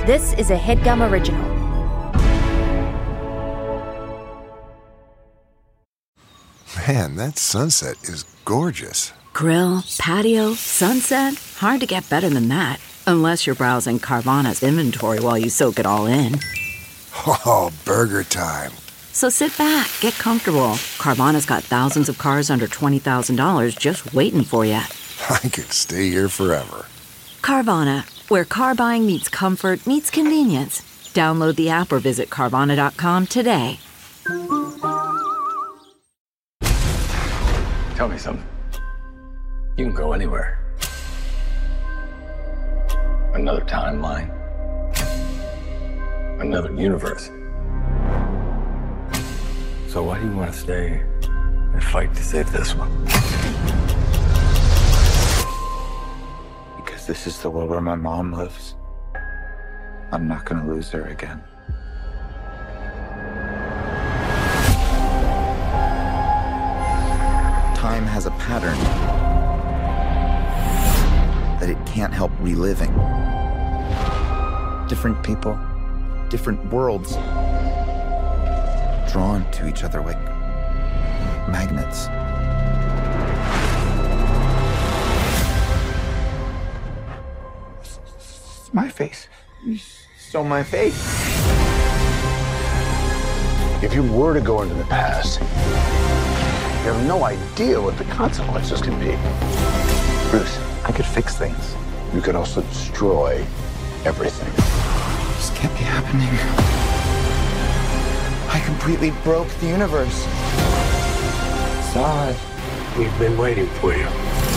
This is a HeadGum original. Man, that sunset is gorgeous. Grill, patio, sunset. Hard to get better than that. Unless you're browsing Carvana's inventory while you soak it all in. Oh, burger time. So sit back, get comfortable. Carvana's got thousands of cars under $20,000 just waiting for you. I could stay here forever. Carvana, where car buying meets comfort, meets convenience. Download the app or visit Carvana.com today. Tell me something. You can go anywhere. Another timeline. Another universe. So why do you want to stay and fight to save this one? Because this is the world where my mom lives. I'm not gonna lose her again. Time has a pattern that it can't help reliving. Different people, different worlds, drawn to each other like magnets. It's my face. You stole my face. If you were to go into the past, you have no idea what the consequences can be. Bruce, I could fix things. You could also destroy everything. This can't be happening. I completely broke the universe. Zod. We've been waiting for you.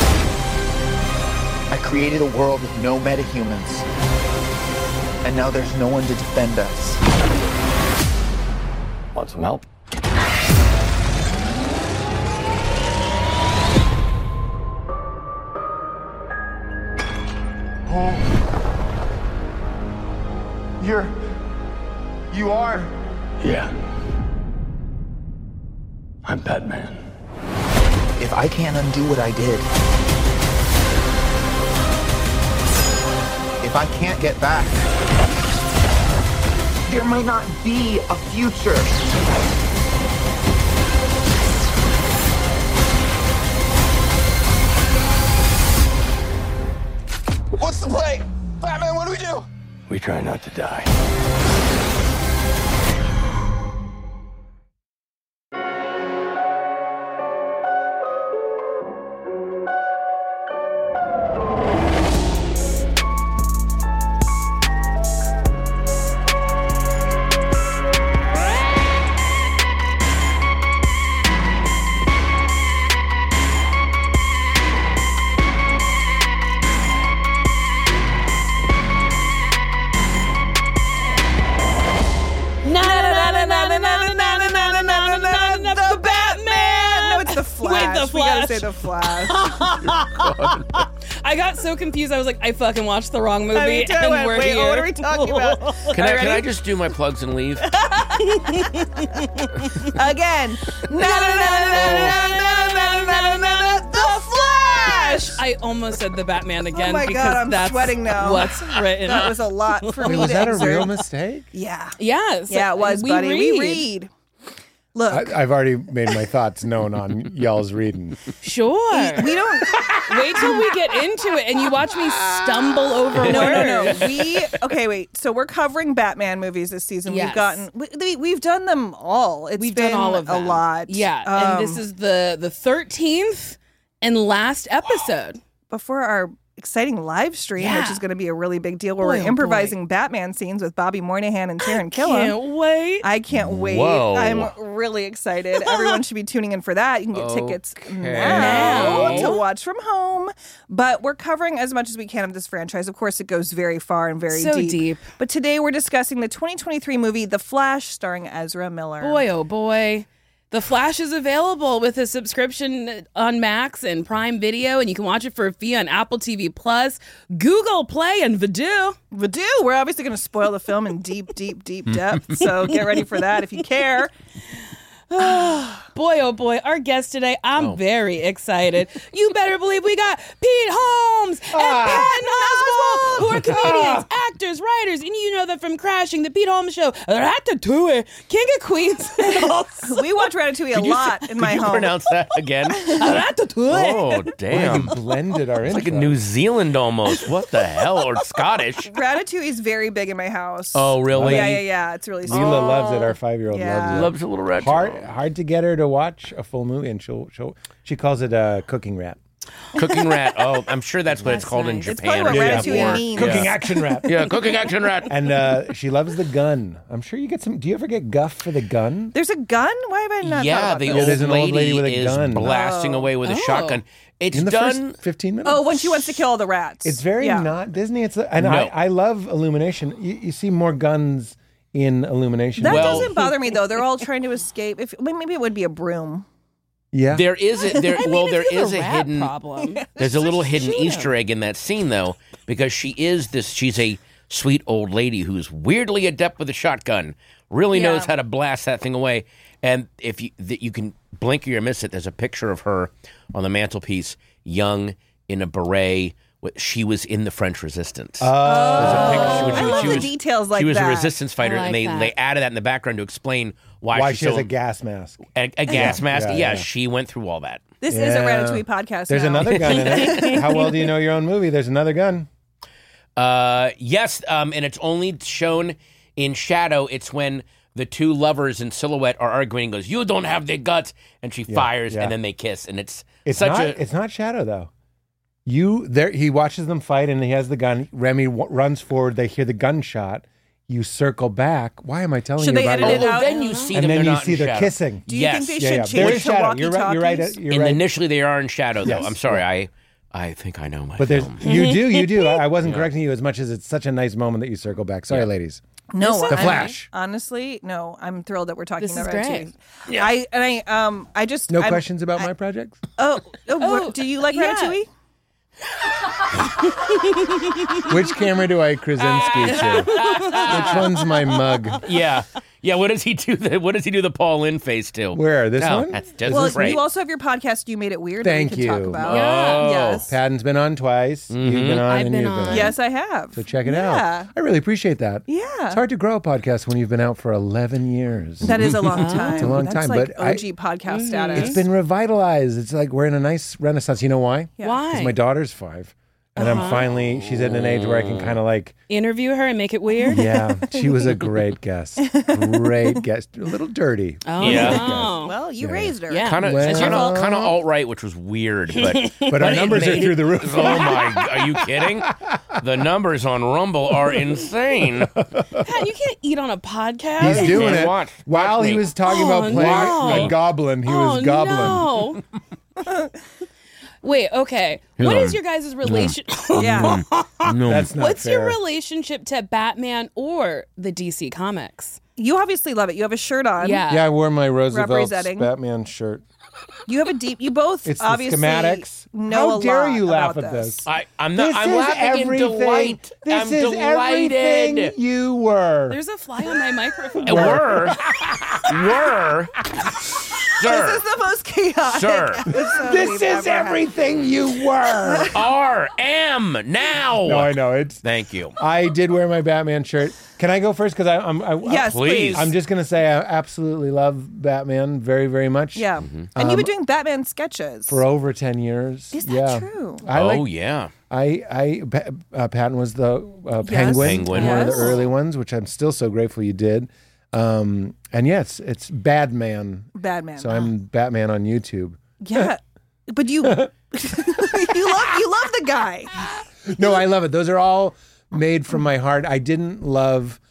I created a world with no metahumans. And now there's no one to defend us. Want some help? You are? Yeah. I'm Batman. If I can't undo what I did, if I can't get back, there might not be a future. What's the play? Batman, what do we do? We try not to die. The Flash. I got so confused. I was like, I fucking watched the wrong movie. Wait, what are we talking about? Can I just do my plugs and leave? Again. The Flash! I almost said the Batman again. Oh my God, I'm that's sweating now. What's written. That was a lot for me Was to that exert. a real mistake? Yeah. Yes. Yeah, it was, buddy. We read. Look. I've already made my thoughts known on y'all's reading. Sure. We don't... Wait till we get into it and you watch me stumble over words. No. Okay, wait. So we're covering Batman movies this season. Yes. We've done them all. We've done all of them. A lot. Yeah. And this is the 13th and last episode. Before our exciting live stream, which is going to be a really big deal, where we're Boy. improvising Batman scenes with Bobby Moynihan and Taron Killam. I can't wait. Whoa. I'm really excited. Everyone should be tuning in for that. You can get tickets now to watch from home. But we're covering as much as we can of this franchise. Of course, it goes very far and very deep. But today we're discussing the 2023 movie The Flash, starring Ezra Miller. Boy, oh boy. The Flash is available with a subscription on Max and Prime Video, and you can watch it for a fee on Apple TV Plus, Google Play, and Vudu. We're obviously going to spoil the film in deep depth, so get ready for that if you care. Boy, oh boy, our guest today, I'm very excited. You better believe we got Pete Holmes and Patton Oswalt, who are comedians, actors, writers, and you know Grandmother from Crashing, The Pete Holmes Show, Ratatouille, King of Queens. We watch Ratatouille a lot in my Could you home. pronounce that again? Ratatouille. Oh, damn. We blended our It's like intro. in New Zealand almost. What the hell? Or Scottish. Ratatouille is very big in my house. Oh, really? Yeah. It's really sweet. Mila loves it. Our 5-year-old Yeah. loves it. Loves a little rat. Hard to get her to watch a full movie, and she calls it a cooking rat. Cooking rat. Oh, I'm sure that's what it's called in nice. It's Japan. probably what or Ratatouille something. means. Cooking action rat. Yeah, cooking action rat. And she loves the gun. I'm sure you get some. Do you ever get guff for the gun? There's a gun? Why have I not thought Yeah, about the this? Yeah, old there's an old lady with a is gun. blasting away with a shotgun. It's In the done. first 15 minutes. Oh, when she wants to kill all the rats. It's very Yeah. not Disney. And No. I love Illumination. You see more guns in Illumination. That Well- doesn't bother me though. They're all trying to escape. Maybe it would be a broom. yeah. There is a there. well, there is a rat hidden. problem. There's a little hidden Easter egg in that scene though, because she's a sweet old lady who's weirdly adept with a shotgun. Really knows how to blast that thing away. And if you can blink or you miss it, there's a picture of her on the mantelpiece, young in a beret. She was in the French Resistance. I love the details like She was that. a resistance fighter, I like and they that. they added that in the background to explain why she she's has so a gas mask. a gas mask. Yeah, Yeah, yeah. she went through all that. This is a Yeah. Ratatouille podcast. There's now. another gun in it. How well do you know your own movie? There's another gun. Yes, and it's only shown in shadow. It's when the two lovers in silhouette are arguing. And goes, "You don't have the guts," and she fires, yeah. and then they kiss, and it's It's such not. a. It's not shadow though. He watches them fight, and he has the gun. Remy runs forward. They hear the gunshot. You circle back. Why am I telling Should you they about edit it? it out? then you see And them. then they're you not see in they're shadow. kissing. Do you Yes. think they Yeah, should yeah. There change is to shadow. You're right. You're right. walkie-talkies? You're right. Initially, they are in shadow, though. Yes. I'm sorry. I think I know my But there's film. you do. I wasn't correcting you as much as it's such a nice moment that you circle back. Sorry, ladies. No, The Flash. Honestly, no. I'm thrilled that we're talking This about is Ratatouille. great. I just No I'm- questions about my projects? what, do you like yeah. Ratatouille? Which camera do I Krasinski to? Which one's my mug? Yeah. What does he do? What does he do the Paul Lynn face to? Where? This No, one? That's just Well, great. you also have your podcast. You made it weird. Thank that we can you. talk about. Oh. Yes. Patton's been on twice. You've been on, I've and been you've been on. on. Yes, I have. So check it Yeah. out. I really appreciate that. Yeah. It's hard to grow a podcast when you've been out for 11 years. That is a long time. It's a long That's time, like but OG podcast status. It's been revitalized. It's like we're in a nice renaissance. You know why? Why? Because my daughter's 5. And I'm finally, she's at an age where I can kind of like, Interview her and make it weird? yeah, she was a great guest. Great guest. A little dirty. Oh, Yeah. no. Well, you raised her. Yeah. Kind of Well- alt-right, which was weird, but But our it numbers are made through it- the roof. Oh my! Are you kidding? The numbers on Rumble are insane. Pat, you can't eat on a podcast. He's doing Okay, it. watch While he me. was talking about Oh, playing no. a goblin, he was goblin. No. Wait, okay. What is your guys' relation? Yeah. No. That's not What's your fair. relationship to Batman or the DC Comics? You obviously love it. You have a shirt on. Yeah. Yeah, I wore my Roosevelt Representing. Batman shirt. You have a deep. You both It's the obviously schematics. know How a dare lot you laugh about at this? I'm not. I'm laughing in delight. This I'm is delighted. everything you were. There's a fly on my microphone. Were, sir, This is the most chaotic. sir, episode This we've is ever had. everything you were. am now. No, I know. It's. Thank you. I did wear my Batman shirt. Can I go first? Because Yes, Please. please. I'm just gonna say I absolutely love Batman very, very much. Yeah. And you've been doing Batman sketches. For over 10 years. Is that yeah. true? I like. Yeah. Patton was the Penguin, Penguin. one of the Yes. early ones, which I'm still so grateful you did. And yes, it's Badman. Batman. So I'm Batman on YouTube. Yeah. But you you love the guy. No, I love it. Those are all made from my heart. I didn't love.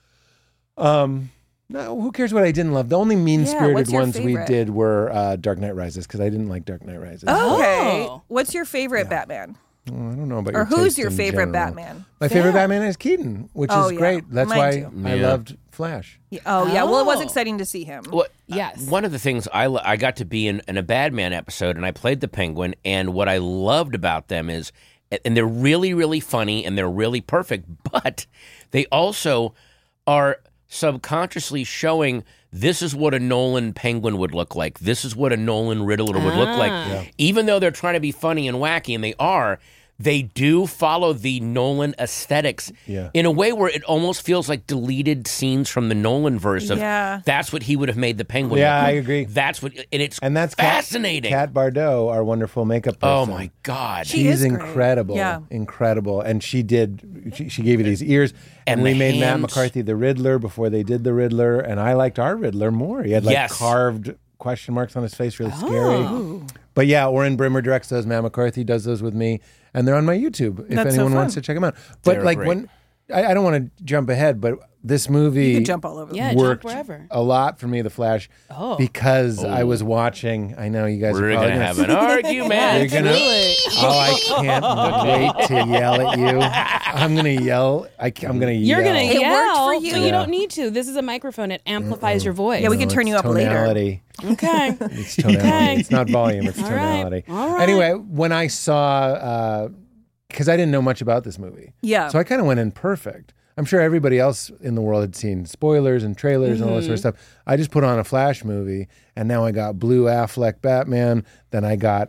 No, who cares what I didn't love? The only mean-spirited what's your ones we favorite? did were Dark Knight Rises because I didn't like Dark Knight Rises. Okay. Oh. What's your favorite Batman? I don't know about Or your who's taste your in favorite general. Batman? My favorite Batman is Keaton, which Oh, is yeah. great. That's Mine why too. I Yeah. loved Flash. Oh, yeah. Well, it was Oh. exciting to see him. Well, Yes. One of the things I got to be in a Batman episode, and I played the Penguin, and what I loved about them is, and they're really, really funny, and they're really perfect, but they also are subconsciously showing this is what a Nolan Penguin would look like. This is what a Nolan Riddler would look like. Even though they're trying to be funny and wacky, and they are, they do follow the Nolan aesthetics in a way where it almost feels like deleted scenes from the Nolan verse of that's what he would have made the Penguin. Yeah, look. I agree. And that's fascinating. Kat Bardot, our wonderful makeup person. Oh my God. She's incredible. Yeah. Incredible. And she gave you these ears. And we made Matt McCarthy the Riddler before they did the Riddler. And I liked our Riddler more. He had carved question marks on his face, really scary. But yeah, Oren Brimmer directs those. Matt McCarthy does those with me. And they're on my YouTube if anyone wants to check them out. But they're like great. when I don't want to jump ahead, but this movie You can jump all over. Yeah, worked jump wherever. a lot for me, The Flash, because I was watching. I know you guys We're are going probably to have an argument. You're gonna, I can't wait to yell at you. I'm going to yell. I'm going to yell. You're going to yell. It worked for you. But you don't need to. This is a microphone. It amplifies your voice. Yeah, we can turn you up tonality. later. Okay. It's tonality. It's not volume. It's All right. tonality. All right. Anyway, when I saw, because I didn't know much about this movie, so I kind of went in perfect. I'm sure everybody else in the world had seen spoilers and trailers and all this sort of stuff. I just put on a Flash movie, and now I got Blue Affleck Batman. Then I got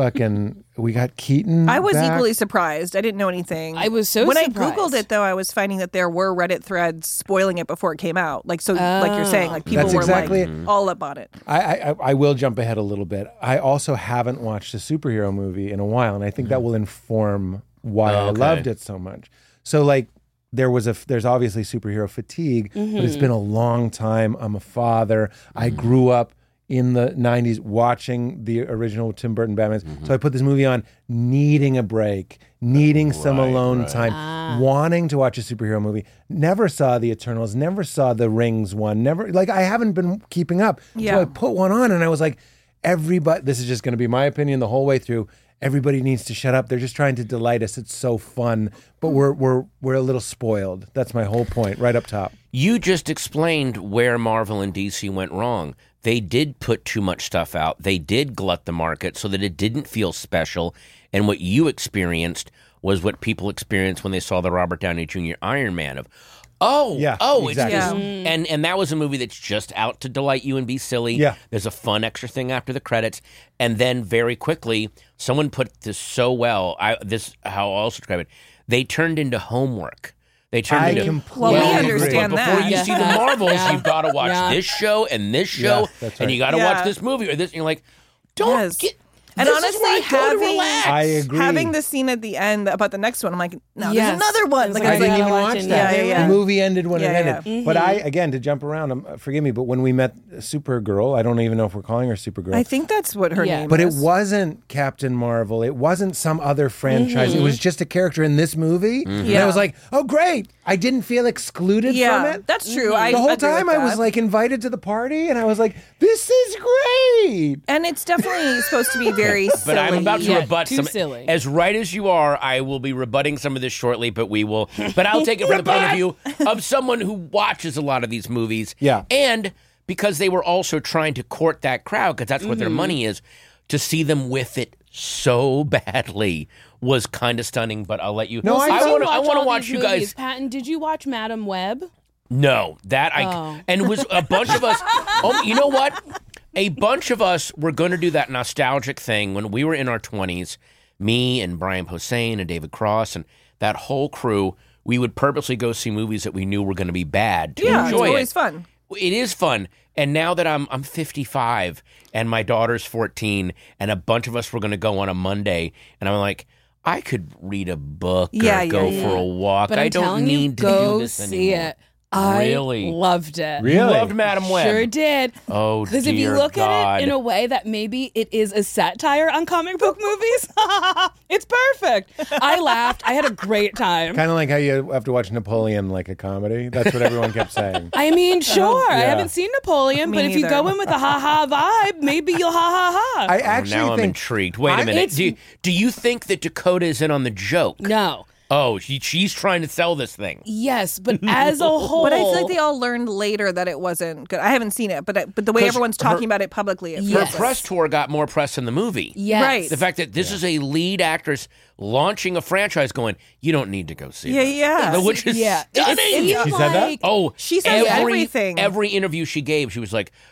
we got Keaton. I was back. equally surprised. I didn't know anything. I was so when surprised. I Googled it, though, I was finding that there were Reddit threads spoiling it before it came out. Like like you're saying, like people That's were exactly like all up on it. I will jump ahead a little bit. I also haven't watched a superhero movie in a while, and I think that will inform why I loved it so much. So like. There's obviously superhero fatigue, but it's been a long time. I'm a father. I grew up in the 90s watching the original Tim Burton Batman. So I put this movie on needing a break, needing some alone time, wanting to watch a superhero movie. Never saw the Eternals, never saw the Rings one, I haven't been keeping up. Yeah. So I put one on and I was like, this is just going to be my opinion the whole way through. Everybody needs to shut up. They're just trying to delight us. It's so fun, but we're a little spoiled. That's my whole point, right up top. You just explained where Marvel and DC went wrong. They did put too much stuff out. They did glut the market so that it didn't feel special. And what you experienced was what people experienced when they saw the Robert Downey Jr. Iron Man of, exactly. it's just, and that was a movie that's just out to delight you and be silly. Yeah. There's a fun extra thing after the credits, and then very quickly, someone put this so well. How I'll describe it. They turned into homework. They turned into Well, we understand but before that. you see the Marvels, you've got to watch this show and this show, that's right. and you got to watch this movie or this. And you're like, don't get. And this honestly, is where I go to relax. I agree. Having the scene at the end about the next one, I'm like, no, Yes. there's another one. Like, I I was didn't like, even watch that. Yeah. The movie ended when it Yeah, ended. yeah. But again, to jump around, forgive me, but when we met Supergirl, I don't even know if we're calling her Supergirl. I think that's what her name But is. it wasn't Captain Marvel. It wasn't some other franchise. It was just a character in this movie. And I was like, oh, great. I didn't feel excluded from it. That's true. The whole time I was like invited to the party and I was like, this is great. And it's definitely supposed to be very silly. But I'm about to rebut too some. silly. As right as you are, I will be rebutting some of this shortly. But we will. But I'll take it from the point of view of someone who watches a lot of these movies. Yeah. And because they were also trying to court that crowd, because that's what their money is, to see them with it so badly was kind of stunning. But I'll let you. No, I want to all watch these you movies. guys. Patton, did you watch Madam Web? No, that and it was a bunch of us. Oh, you know what? A bunch of us were going to do that nostalgic thing when we were in our 20s. Me and Brian Posehn and David Cross and that whole crew. We would purposely go see movies that we knew were going to be bad to Yeah, enjoy it's always it. fun. It is fun. And now that I'm 55 and my daughter's 14 and a bunch of us were going to go on a Monday and I'm like, I could read a book or go for a walk. But I I'm don't telling need you, to go do this see anymore. it. I Really? loved it. Really? You loved Madam Web. Sure did. Oh, Because if you dear look God. at it in a way that maybe it is a satire on comic book movies, it's perfect. I laughed. I had a great time. Kind of like how you have to watch Napoleon like a comedy. That's what everyone kept saying. I mean, sure. I Yeah. haven't seen Napoleon, Me but if you neither. go in with a ha-ha vibe, maybe you'll ha-ha-ha. I actually now I'm think intrigued. Wait a minute. it's- Do you think that Dakota is in on the joke? No. Oh, she's trying to sell this thing. Yes, but as a whole. But I feel like they all learned later that it wasn't good. I haven't seen it, but the way 'Cause everyone's talking about it publicly, it Her feels like- press tour got more press than the movie. Yes. Right. The fact that this is a lead actress launching a franchise going, you don't need to go see Yeah, this. yeah. Which is Yeah. stunning. It seemed She said that? like- Oh, She says everything. Every interview she gave, she was like,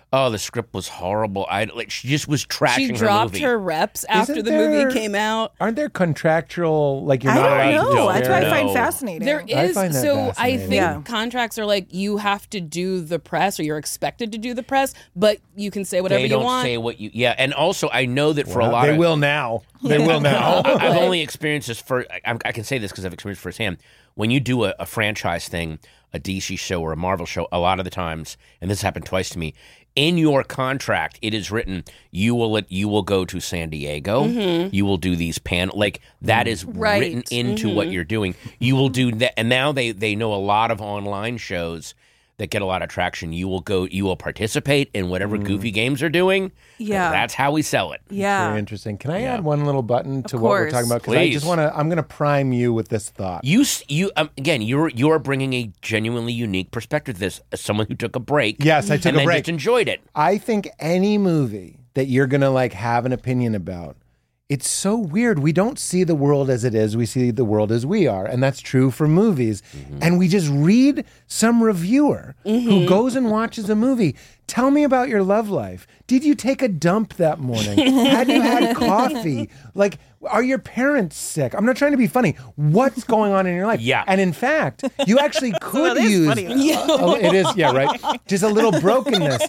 Oh, the script was horrible. She just was trashing She her dropped movie. her reps after the movie came out. Aren't there contractual, like you're not allowed I to don't know. That's what I No. find fascinating. There I is, find that so I fascinating. think contracts are like you have to do the press or you're expected to do the press, but you can say whatever They you don't want. say what you. Yeah, and also I know that for a Well, lot they of will now. They will now. I've only experienced this I can say this because I've experienced firsthand. When you do a franchise thing, a DC show or a Marvel show, a lot of the times, and this happened twice to me, in your contract it is written you will go to San Diego, you will do these that is written into what you're doing. You will do that, and now they know a lot of online shows that get a lot of traction. You will participate in whatever goofy games they're doing. Yeah. That's how we sell it. Yeah. Very interesting. Can I add one little button to Of what we're course. talking about? Because I Please. just want to. I'm going to prime you with this thought. Again, you're bringing a genuinely unique perspective to this as someone who took a break. Yes, I took and a then break. just enjoyed it. I think any movie that you're going to have an opinion about, it's so weird. We don't see the world as it is. We see the world as we are. And that's true for movies. And we just read some reviewer who goes and watches a movie. Tell me about your love life. Did you take a dump that morning? Had you had coffee? Are your parents sick? I'm not trying to be funny. What's going on in your life? Yeah. And in fact, you actually could it is use... funny, though. It is, yeah, right? Just a little brokenness.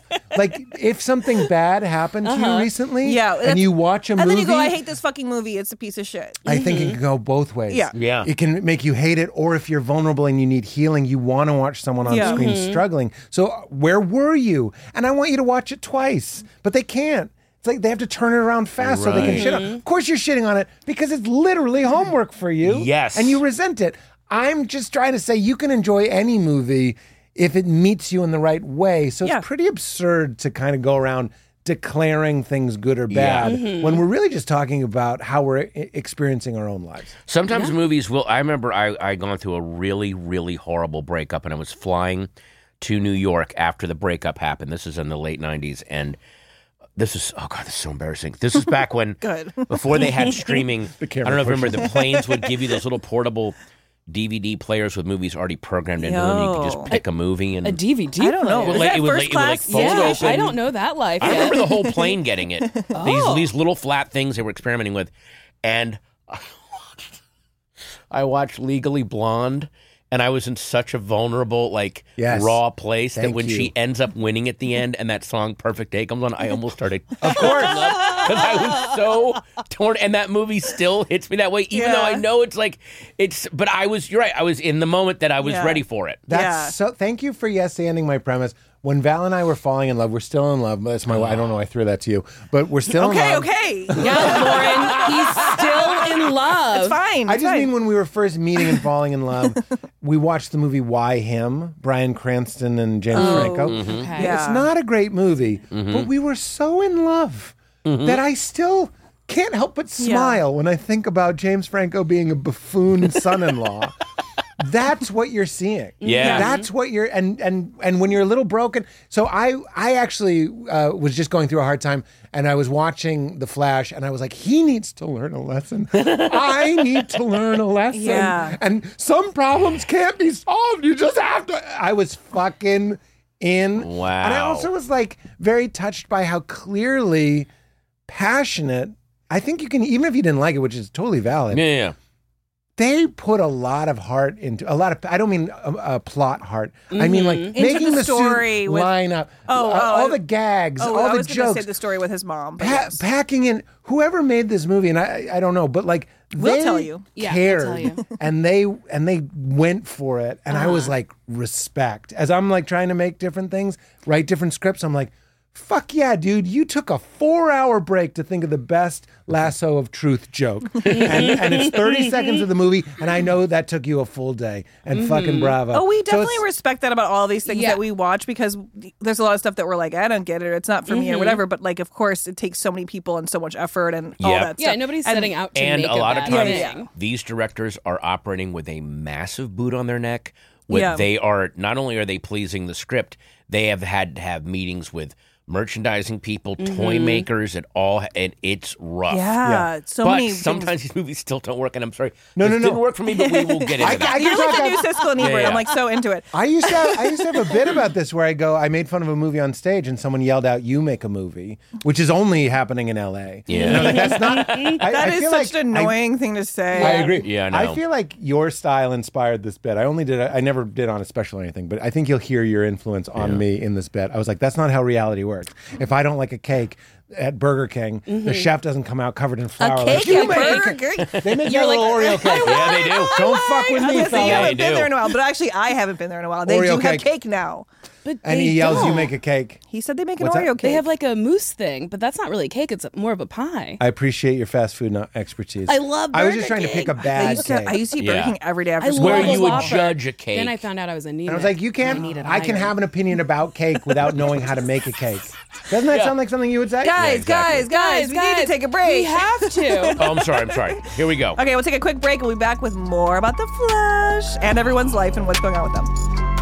If something bad happened to you recently, and you watch a movie... And then you go, I hate this fucking movie. It's a piece of shit. I think it can go both ways. Yeah. Yeah. It can make you hate it, or if you're vulnerable and you need healing, you want to watch someone on Yeah. screen struggling. So where were you? And I want you to watch it twice, but they can't. It's like they have to turn it around fast so they can shit on it. Of course you're shitting on it because it's literally homework for you. Yes. And you resent it. I'm just trying to say you can enjoy any movie if it meets you in the right way. So it's pretty absurd to kind of go around declaring things good or bad when we're really just talking about how we're experiencing our own lives. Sometimes movies will. I remember I gone through a really, really horrible breakup, and I was flying to New York after the breakup happened. This is in the late 90s, and this is so embarrassing. This is back when, before they had streaming. I don't know if you remember, the planes would give you those little portable DVD players with movies already programmed into them. You could just pick a movie and A DVD. I don't know. player. Is that it would first class? fold Yeah, open. I don't know that life I yet. remember the whole plane getting it. These little flat things they were experimenting with, and I watched Legally Blonde, and I was in such a vulnerable, raw place that when she ends up winning at the end, and that song "Perfect Day" comes on, I almost started. Of course, because I was so torn, and that movie still hits me that way, even though I know it's. But you're right. I was in the moment that I was ready for it. That's so. Thank you for ending my premise. When Val and I were falling in love, we're still in love. That's my. I don't know. I threw that to you, but we're still in love. Okay. Yeah, Lauren, he's still in love. It's fine. I just mean when we were first meeting and falling in love, we watched the movie Why Him? Bryan Cranston and James Franco. Okay. Yeah. It's not a great movie, but we were so in love that I still can't help but smile when I think about James Franco being a buffoon son-in-law. That's what you're seeing. Yeah. That's what you're and when you're a little broken. So I actually was just going through a hard time, and I was watching The Flash, and I was like, he needs to learn a lesson. I need to learn a lesson. Yeah. And some problems can't be solved. You just have to. I was fucking in. Wow. And I also was very touched by how clearly passionate. I think you can, even if you didn't like it, which is totally valid. Yeah. They put a lot of heart into a lot of. I don't mean a plot heart. I mean making the story suit with- line up. All the gags, all I the was going to jokes. say the story with his mom. But yes. Packing in whoever made this movie, and I don't know, but We'll they tell you. Yeah, cared, we'll tell you. and they went for it, and I was respect. As I'm trying to make different things, write different scripts, I'm like, fuck yeah, dude, you took a 4-hour break to think of the best lasso of truth joke. and it's 30 seconds of the movie, and I know that took you a full day. And fucking bravo. Oh, we So definitely it's- respect that about all these things Yeah. that we watch, because there's a lot of stuff that we're like, I don't get it. It's not for me or whatever. But of course, it takes so many people and so much effort and all Yep. that stuff. Yeah, nobody's And- setting out to And make a lot of bad times, thing. these directors are operating with a massive boot on their neck. Yeah. They are not only are they pleasing the script, they have had to have meetings with merchandising people, toy makers, and it's rough. Yeah. So but many sometimes these movies still don't work, and I'm sorry. No. didn't work for me, but we will get into that. You're like the new Siskel and Ebert. I'm like so into it. I used to have a bit about this where I made fun of a movie on stage and someone yelled out, "You make a movie," which is only happening in LA. Yeah. No, that's not. That is such an annoying thing to say. I agree. Yeah, I know. I feel like your style inspired this bit. I never did on a special or anything, but I think you'll hear your influence on me in this bit. I was like, that's not how reality works. If I don't like a cake at Burger King, the chef doesn't come out covered in flour. A cake at Burger King? They make a little Oreo cake. Yeah, they do. Don't fuck with me, You fella. haven't been there in a while, but actually I haven't been there in a while. They Oreo do have cake. cake now. But And he yells, "You make a cake." He said they make an What's that? Oreo cake. They have like a mousse thing, but that's not really cake. It's more of a pie. I appreciate your fast food expertise. I love I was Burger just trying to pick a King. bad cake. I used to eat Burger Yeah. King every day after I school. Where love a you would Whopper. judge a cake. Then I found out I was anemic. And I was like, you can't. I can have an opinion about cake without knowing how to make a cake. Doesn't that sound like something you would say? Guys, exactly. guys, we need to take a break. We have to. Oh, I'm sorry. Here we go. Okay, we'll take a quick break and we'll be back with more about the Flash and everyone's life and what's going on with them.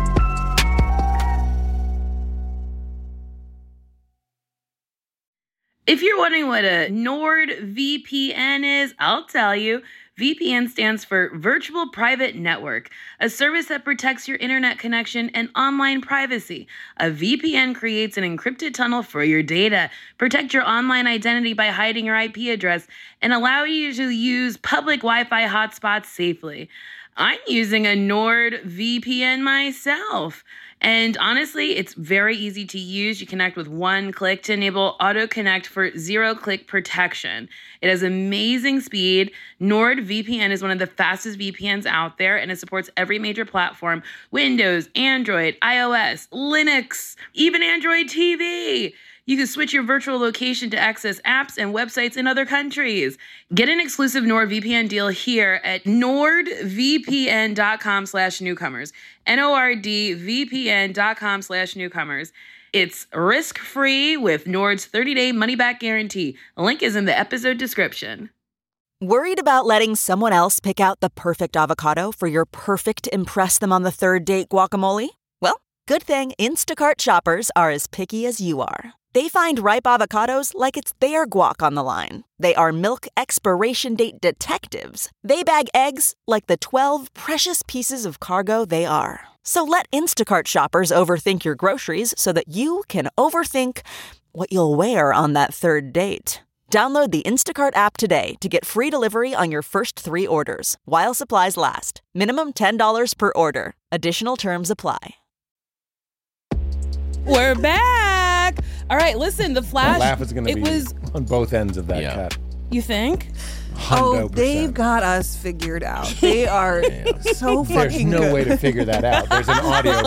If you're wondering what a NordVPN is, I'll tell you. VPN stands for Virtual Private Network, a service that protects your internet connection and online privacy. A VPN creates an encrypted tunnel for your data, protect your online identity by hiding your IP address, and allow you to use public Wi-Fi hotspots safely. I'm using a NordVPN myself. And honestly, it's very easy to use. You connect with one click to enable auto connect for 0-click protection. It has amazing speed. NordVPN is one of the fastest VPNs out there, and it supports every major platform: Windows, Android, iOS, Linux, even Android TV. You can switch your virtual location to access apps and websites in other countries. Get an exclusive NordVPN deal here at nordvpn.com/newcomers. nordvpn.com/newcomers. It's risk-free with Nord's 30-day money-back guarantee. A link is in the episode description. Worried about letting someone else pick out the perfect avocado for your perfect impress-them-on-the-third-date guacamole? Well, good thing Instacart shoppers are as picky as you are. They find ripe avocados like it's their guac on the line. They are milk expiration date detectives. They bag eggs like the 12 precious pieces of cargo they are. So let Instacart shoppers overthink your groceries so that you can overthink what you'll wear on that third date. Download the Instacart app today to get free delivery on your first 3 orders, while supplies last. Minimum $10 per order. Additional terms apply. We're back. All right, listen, The Flash. The laugh is going to be on both ends of that cut. You think? 100%. They've got us figured out. They are so fucking There's no good. way to figure that out. There's an audio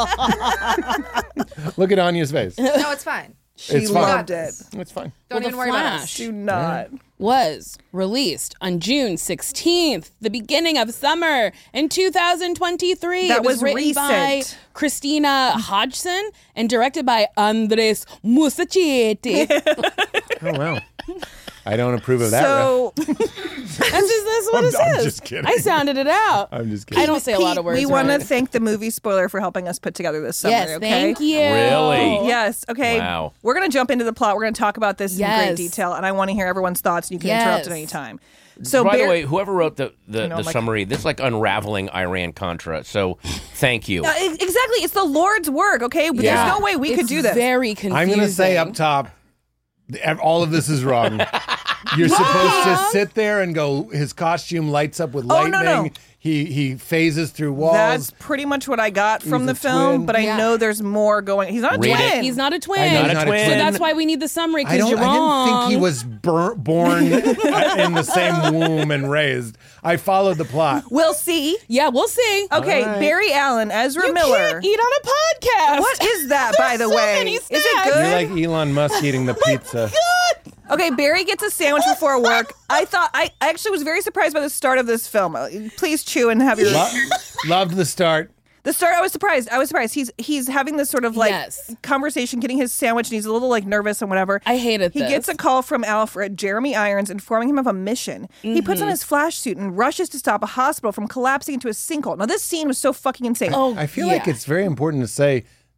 glitch. Look at Anya's face. No, it's fine. She loved it. It's fine. Don't even worry about us. Do not. Was released on June 16th, the beginning of summer in 2023. That It was written recent. by Christina Hodgson and directed by Andres Muschietti. Oh, wow. I don't approve of that. So That's what it I'm says. just kidding. I sounded it out. I'm just kidding. I don't say a lot of words. we want to right? thank the movie spoiler for helping us put together this summary. Yes, okay? thank you. Really? Yes. Okay. Wow. We're going to jump into the plot. We're going to talk about this in great Yes. detail, and I want to hear everyone's thoughts. And you can interrupt at any time. So, By the way, whoever wrote the like- summary, this is like unraveling Iran-Contra. So thank you. exactly, it's the Lord's work. Okay, but Yeah. there's no way we could do this. Very confusing. I'm going to say up top, all of this is wrong. You're supposed to sit there and go, his costume lights up with Oh, lightning. no. He phases through walls. That's pretty much what I got from He's the a film, twin. but I Yeah. know there's more going. He's not a Read it. twin. He's not a twin. I know he's not a twin. So that's why we need the summary, I because you're wrong. didn't think he was born in the same womb and raised. I followed the plot. We'll see. Yeah, we'll see. Okay, All right. Barry Allen, Ezra You Miller. can't eat on a podcast. What is that, by the There's so way? many Is it snacks. good? You're like Elon Musk eating the pizza. Okay, Barry gets a sandwich before work. I actually was very surprised by the start of this film. Please chew and have your Loved the start. The start. I was surprised. He's having this sort of like Yes. conversation, getting his sandwich, and he's a little like nervous and whatever. I hated He this. gets a call from Alfred, Jeremy Irons, informing him of a mission. He puts on his flash suit and rushes to stop a hospital from collapsing into a sinkhole. Now this scene was so fucking insane. Oh, I feel like it's very important to say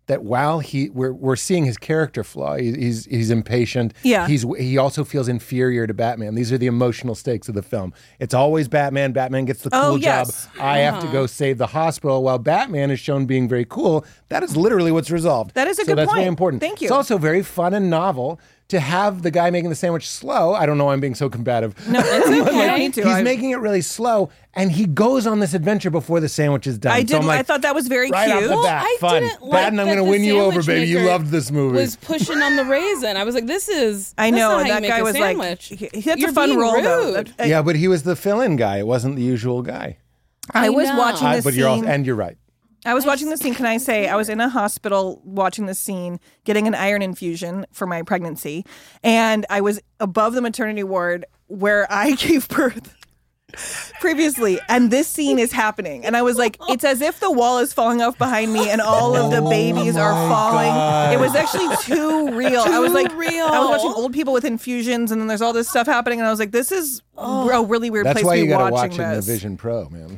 that while we're seeing his character flaw, he's impatient. Yeah. He also feels inferior to Batman. These are the emotional stakes of the film. It's always Batman. Batman gets the cool job. I have to go save the hospital, while Batman is shown being very cool. That is literally what's resolved. That is a good point. So that's very point. important. Thank you. It's also very fun and novel to have the guy making the sandwich slow. I don't know why I'm being so combative. No, it's okay. Me too. He's making it really slow, and he goes on this adventure before the sandwich is done. I thought that was very right cute. off the bat, fun. didn't like Batten, I'm that going to the win you over, sandwich baby. You maker loved this movie. Was pushing on the raisin. I was like, this is. I know, that's not and how you that make guy a was sandwich. like, he had You're a fun being role rude. though. Yeah, but he was the fill-in guy. It wasn't the usual guy. I was know. watching this But scene. you're right. I was watching the scene. Can I say I was in a hospital watching this scene, getting an iron infusion for my pregnancy, and I was above the maternity ward where I gave birth previously, and this scene is happening, and I was like, it's as if the wall is falling off behind me, and all of the babies are falling. God. It was actually too real. I was like, real. I was watching old people with infusions, and then there's all this stuff happening, and I was like, this is a really weird That's place why to you be got to watching watch it in the this. Vision Pro, man.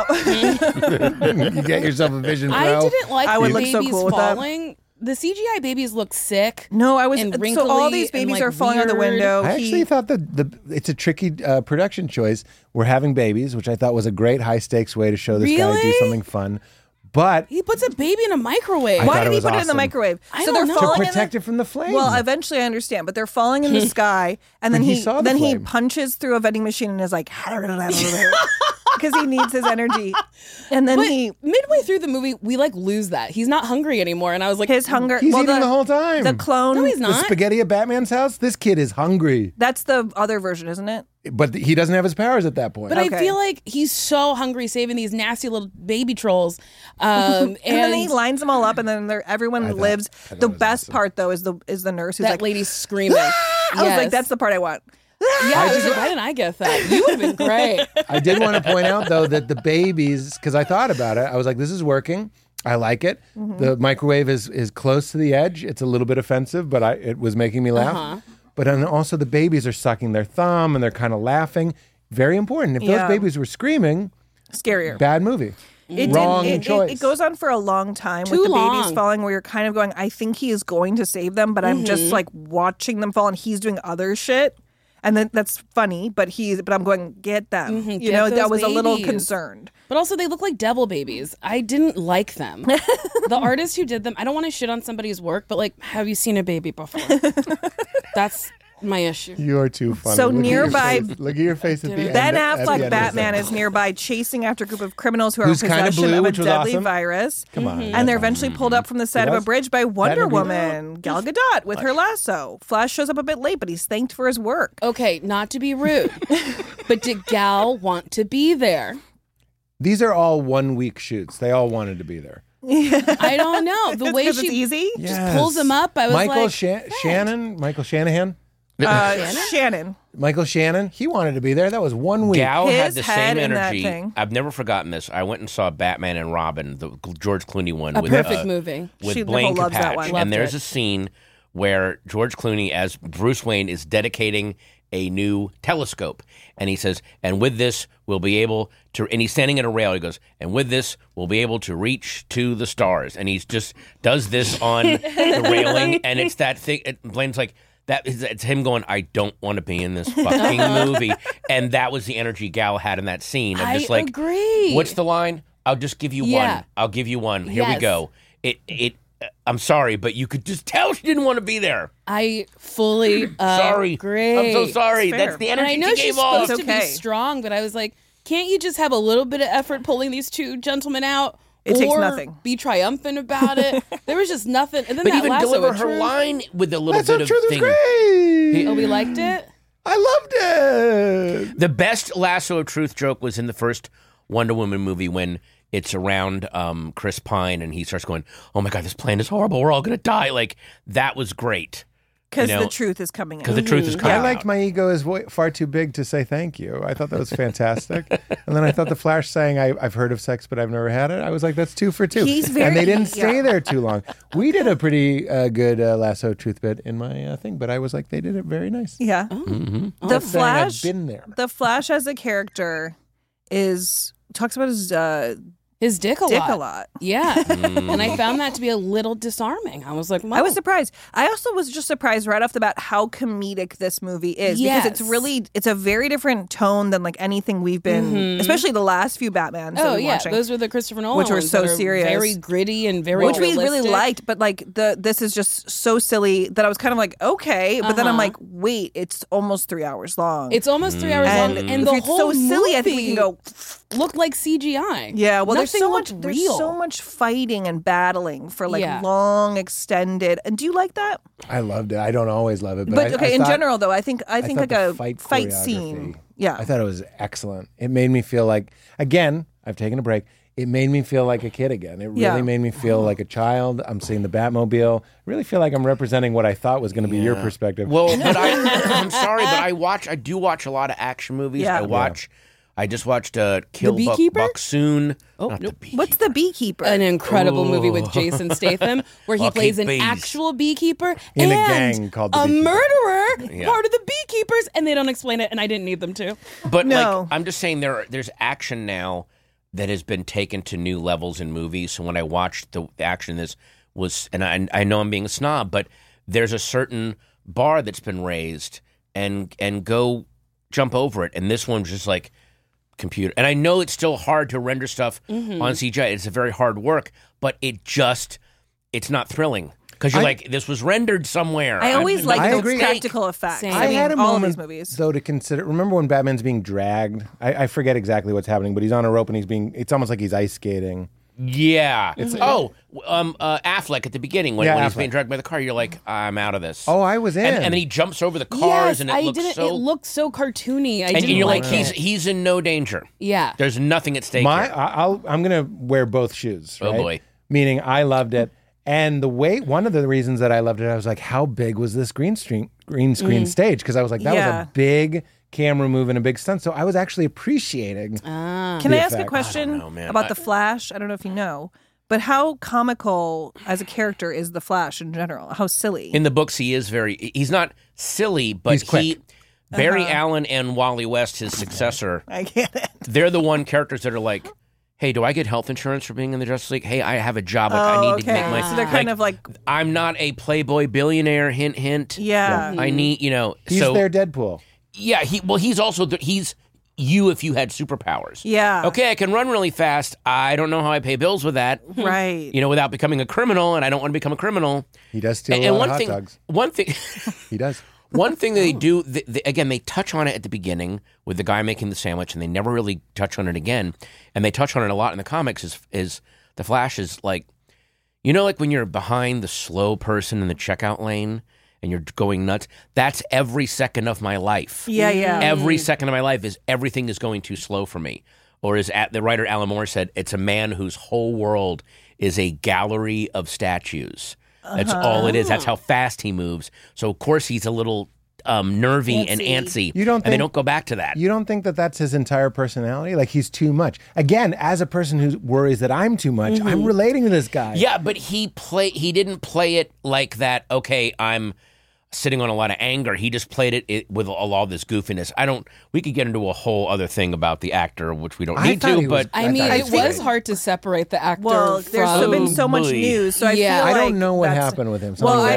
You get yourself a Vision Pro. I didn't like I would the look so babies cool with that. falling. The CGI babies look sick. No, I was and so all these wrinkly babies and, are falling out the weird. window. I actually thought that it's a tricky production choice. We're having babies, which I thought was a great high stakes way to show this guy do Really? something fun. But He puts a baby in a microwave. I Why thought did it he was put it in the awesome. microwave? I So don't they're know. to falling protect in it from the flame. Well, eventually I understand, but they're falling in the sky, and then But he saw the then he flame. punches through a vending machine and is like, because he needs his energy, and then But he midway through the movie, we like lose that. He's not hungry anymore, and I was like, his hunger. He's well, eating the whole time. The clone. No, he's The not. spaghetti at Batman's house? This kid is hungry. That's the other version, isn't it? But he doesn't have his powers at that point. But Okay. I feel like he's so hungry saving these nasty little baby trolls. And then he lines them all up, and then everyone lives. I thought The it was best awesome. part, though, is the nurse who's that like, lady screaming. I was like, that's the part I want. Yeah, I was like, why didn't I get that? You would have been great. I did want to point out, though, that the babies, because I thought about it, I was like, this is working. I like it. Mm-hmm. The microwave is close to the edge. It's a little bit offensive, but it was making me laugh. But then also the babies are sucking their thumb and they're kind of laughing. Very important. If Yeah. those babies were screaming, Scarier. bad movie. Wrong choice. It goes on for a long time Too with the babies long. falling, where you're kind of going, I think he is going to save them, but I'm just like watching them fall, and he's doing other shit. And then that's funny, but I'm going, get them. You get know, those I was a little babies. concerned. But also, they look like devil babies. I didn't like them. The artist who did them, I don't want to shit on somebody's work, but like, have you seen a baby before? That's my issue. You are too funny. So Look at your nearby- face. Look at your face at the end. Ben at the Affleck end of Batman this. is nearby chasing after a group of criminals who are in Who's kinda possession blue, of a which was deadly awesome. virus. Come on. And they're eventually pulled up from the side of a was? bridge by Wonder interview? Woman, Gal Gadot, with her lasso. Flash shows up a bit late, but he's thanked for his work. Okay, not to be rude, but did Gal want to be there? These are all 1 week shoots. They all wanted to be there. I don't know. The way 'Cause she it's easy. just pulls him up, I was Michael like, Michael Shanahan? Shannon. Michael Shannon, he wanted to be there. That was 1 week. Gal had His the head same in that energy. thing. I've never forgotten this. I went and saw Batman and Robin, the George Clooney one, a with perfect movie. with She- Blaine Nicole loves that Capatch, one. and Loved there's it. a scene where George Clooney as Bruce Wayne is dedicating a new telescope, and he says, "And with this, we'll be able to." And he's standing at a rail. He goes, "And with this, we'll be able to reach to the stars." And he's just does this on the railing, and it's that thing. Blaine's like. It's him going, I don't want to be in this fucking movie. And that was the energy Gal had in that scene. Of just like, agree. what's the line? I'll just give you Yeah. one. I'll give you one. Here we Yes. go. I'm sorry, but you could just tell she didn't want to be there. I fully Sorry. agree. I'm so sorry. Fair. That's the And energy I know she she's gave off. supposed to be Okay. strong, but I was like, can't you just have a little bit of effort pulling these two gentlemen out? It takes or nothing. Be triumphant about it. There was just nothing. And then But that even lasso deliver of her truth. line with a little That's bit so of true. That's thing. great. Oh, we liked it. I loved it. The best lasso of truth joke was in the first Wonder Woman movie when it's around Chris Pine and he starts going, "Oh my God, this plan is horrible. We're all going to die." Like, that was great. Because You know, the truth is coming out. Because the truth is coming I out. liked my ego is far too big to say thank you. I thought that was fantastic. And then I thought the Flash saying, I've heard of sex, but I've never had it. I was like, that's 2 for 2. He's and very- they didn't stay yeah. there too long. We did a pretty good lasso truth bit in my thing, but I was like, they did it very nice. Yeah. Mm-hmm. The Saying I've Flash. been there. The Flash as a character talks about his his dick a a lot. lot. Yeah. And I found that to be a little disarming. I was like, I was surprised. I also was just surprised right off the bat how comedic this movie is. Yes. Because it's a very different tone than like anything we've been, especially the last few Batmans that we've been watching. Those were the Christopher Nolan which were ones so that are serious. very gritty and very which we realistic. really liked, but like this is just so silly that I was kind of like, okay, but then I'm like, wait, it's almost 3 hours long. It's almost 3 hours long, and the it's whole so silly. I think we movie can go looked like CGI. Yeah, well, there's real. so much fighting and battling for like long, extended. And do you like that? I loved it. I don't always love it, but I in thought, general though, I think like a fight scene. Yeah, I thought it was excellent. It made me feel like, again, I've taken a break. It made me feel like a kid again. It really made me feel like a child. I'm seeing the Batmobile. I really feel like I'm representing what I thought was going to be your perspective. Well, but I'm sorry, but I do watch a lot of action movies. Yeah. I just watched Kill Buck Soon. Oh, nope. What's The Beekeeper? An incredible movie with Jason Statham where he plays an actual beekeeper in and a gang called the a Beekeeper. murderer, part of the Beekeepers, and they don't explain it, and I didn't need them to. But like, I'm just saying there's action now that has been taken to new levels in movies. So when I watched the action, this was, and I know I'm being a snob, but there's a certain bar that's been raised, and go jump over it. And this one's just like computer. And I know it's still hard to render stuff on CGI. It's a very hard work, but it's not thrilling. Because you're like, this was rendered somewhere. I always like those practical effects. I had a all moment, of these movies. though, to consider. Remember when Batman's being dragged? I forget exactly what's happening, but he's on a rope and it's almost like he's ice skating. Yeah. Affleck at the beginning when he's being dragged by the car, you're like, I'm out of this. Oh, I was in. And then he jumps over the cars, Yes, and it looked so cartoony. And you're like, he's in no danger. Yeah. There's nothing at stake here. I'm going to wear both shoes, right? Oh, boy. Meaning I loved it. And one of the reasons that I loved it, I was like, how big was this green screen stage? Because I was like, that was a big camera move and a big stunt. So I was actually appreciating. Can I ask a question about the Flash? I don't know if you know, but how comical as a character is the Flash in general? How silly? In the books, he's not silly, but he's quick. Barry Allen and Wally West, his successor, I get it. They're the characters that are like, hey, do I get health insurance for being in the Justice League? Hey, I have a job. I need to make my... So they're kind of like... I'm not a playboy billionaire, hint, hint. Yeah. I need, He's their Deadpool. Yeah, he's also... he's you if you had superpowers. Yeah. Okay, I can run really fast. I don't know how I pay bills with that. Right. Without becoming a criminal, and I don't want to become a criminal. He does steal a lot of hot dogs. One thing... He does. One thing that they do, again, they touch on it at the beginning with the guy making the sandwich, and they never really touch on it again. And they touch on it a lot in the comics. Is the Flash is like, like when you're behind the slow person in the checkout lane and you're going nuts. That's every second of my life. Yeah. Every second of my life everything is going too slow for me. Or as the writer Alan Moore said, it's a man whose whole world is a gallery of statues. That's all it is. That's how fast he moves. So, of course, he's a little nervy and antsy. And they don't go back to that. You don't think that that's his entire personality? Like, he's too much. Again, as a person who worries that I'm too much, I'm relating to this guy. Yeah, but he didn't play it like that, okay, I'm sitting on a lot of anger. He just played it with a lot of this goofiness. We could get into a whole other thing about the actor, which we don't need to, but... it was hard to separate the actor from... there's been so much news, so I feel like... I don't know what happened with him.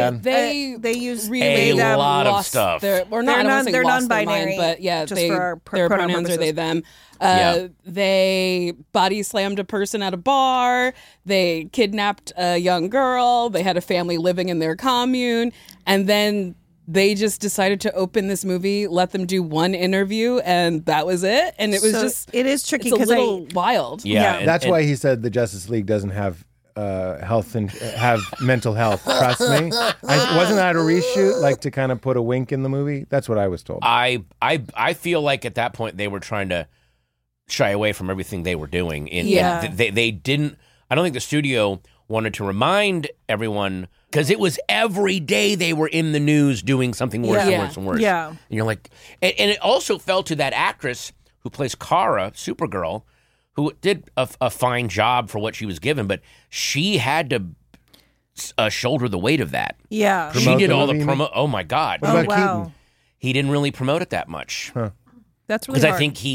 They use a lot of stuff. They're non-binary, but yeah, their pronouns are they, them. They body slammed a person at a bar. They kidnapped a young girl. They had a family living in their commune. And then they just decided to open this movie, let them do one interview, and that was it. And it was it is tricky because it's a little wild. Yeah. That's why he said the Justice League doesn't have health and have mental health. Trust me. Wasn't that a reshoot, like to kind of put a wink in the movie? That's what I was told. I feel like at that point they were trying to shy away from everything they were doing. They didn't. I don't think the studio wanted to remind everyone, because it was every day they were in the news doing something worse and worse and worse. Yeah. And you're like, and it also fell to that actress who plays Kara, Supergirl, who did a fine job for what she was given, but she had to shoulder the weight of that. Yeah. She did all the promo. Oh my God. What about Keaton? He didn't really promote it that much. That's really because hard. I think he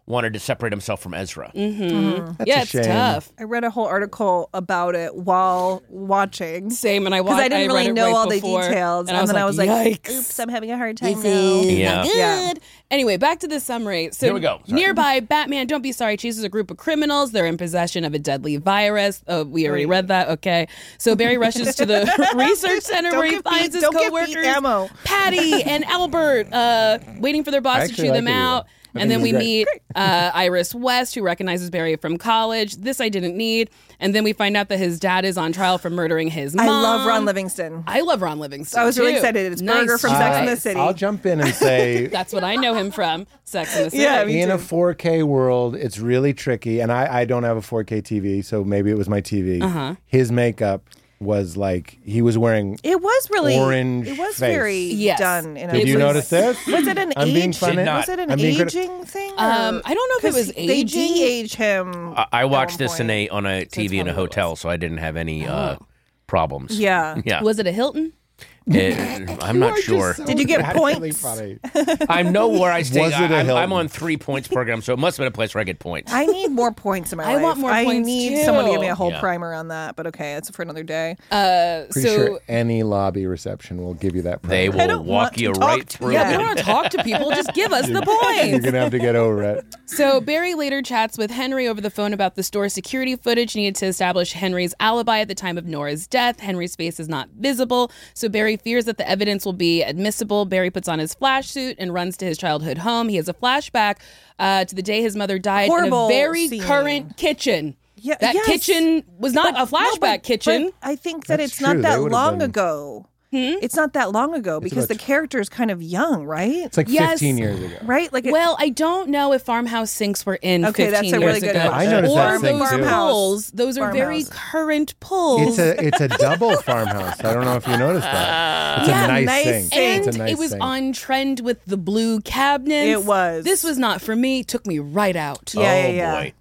wanted to separate himself from Ezra. Yeah, it's tough. I read a whole article about it while watching. Same, and I watched. Because I didn't really know all the before, details, and then I was like, "Yikes! Oops, I'm having a hard time now." Yeah. Good. Anyway, back to the summary. So Here we go. Sorry. Nearby, Batman, don't be sorry, chases a group of criminals. They're in possession of a deadly virus. Oh, we already read that. Okay. So Barry rushes to the research center where he finds his coworkers, Patty and Albert, waiting for their boss to chew them out. And then we meet Iris West, who recognizes Barry from college. This I didn't need. And then we find out that his dad is on trial for murdering his mom. I love Ron Livingston. I love Ron Livingston. I was really too. excited. It's Berger from Sex and the City. I'll jump in and say that's what I know him from, Sex and the City. Yeah, in a 4K world, it's really tricky. And I don't have a 4K TV, so maybe it was my TV. His makeup was like he was wearing it was really orange it was face. very done in Did you notice this? Was it an Was it an aging thing? I don't know if it was aging. They de-age him. I watched this on a TV in a hotel, so I didn't have any problems. Yeah. Was it a Hilton? I'm not sure. Did you get points? I know where I stay. Was it a Hilton? I'm on 3 points program, so it must have been a place where I get points. I need more points in my life. I want more points, I need too. someone to give me a whole primer on that, but okay, that's for another day. Pretty sure any lobby reception will give you that primer. They will walk you right through Yeah, we it. don't want to talk to people. Just give us the points. You're going to have to get over it. So Barry later chats with Henry over the phone about the store security footage needed to establish Henry's alibi at the time of Nora's death. Henry's face is not visible, so Barry fears that the evidence will be admissible. Barry puts on his flash suit and runs to his childhood home. He has a flashback to the day his mother died in a very current kitchen. Yeah, that kitchen was not a flashback kitchen. But I think that That's it's true. not They that would have long been- ago. It's not that long ago because the character is kind of young, right? It's like 15 years ago. Right? Like Well, I don't know if farmhouse sinks were in 15 that's a years really good ago. question. I noticed or that thing those too. pulls. Those are very current pulls. It's a double farmhouse. I don't know if you noticed that. It's a nice thing. And It's a nice it was thing. on trend with the blue cabinets. It was. This was not for me. It took me right out. Yeah. Boy.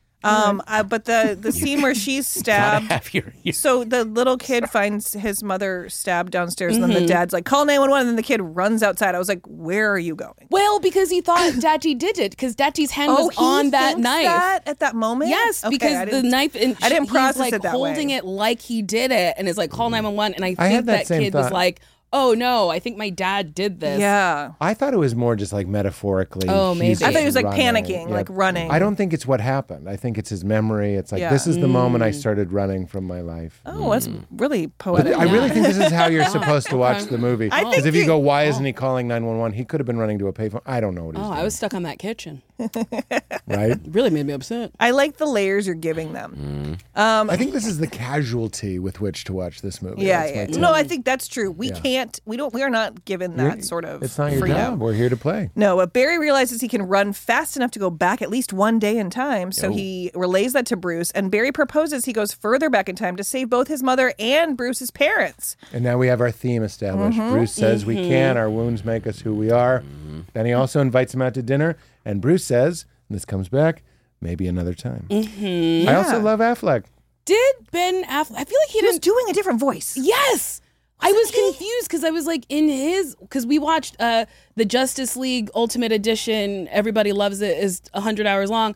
But the scene where she's stabbed. So the little kid finds his mother stabbed downstairs, and then the dad's like, "Call 911," and then the kid runs outside. I was like, "Where are you going?" Well, because he thought Daddy did it, because Daddy's hand was he on that thinks knife. that at that moment. Yes, Okay, because the knife. And I didn't process he's like it that holding way. it like he did it, and is like, "Call 911." And I I had think that that same kid was thought. like, "Oh no, I think my dad did this." Yeah. I thought it was more just like metaphorically. Oh, maybe. he's I thought he was, like, running. panicking, like, running. I don't think it's what happened. I think it's his memory. It's like, Yeah. this is the moment I started running from my life. Oh, that's really But poetic. I really think this is how you're supposed to watch the movie. I think Because if you you- go, why isn't he calling 911? He could have been running to a payphone. I don't know what he's Oh, doing. I was stuck on that kitchen. Right? It really made me upset. I like the layers you're giving them. I think this is the casualty with which to watch this movie. Yeah, That's my yeah. take. No, I think that's true. We Yeah. can't. We are not given that sort of. It's not your freedom. job. We're here to play. No, but Barry realizes he can run fast enough to go back at least one day in time. So he relays that to Bruce, and Barry proposes he goes further back in time to save both his mother and Bruce's parents. And now we have our theme established. Bruce says we can. Our wounds make us who we are. Then he also invites him out to dinner. And Bruce says, and this comes back, maybe another time. I also love Affleck. Did Ben Affleck? I feel like he He was didn't. doing a different voice. Yes. I was confused because I was like because we watched the Justice League Ultimate Edition. Everybody loves it. Is 100 hours long,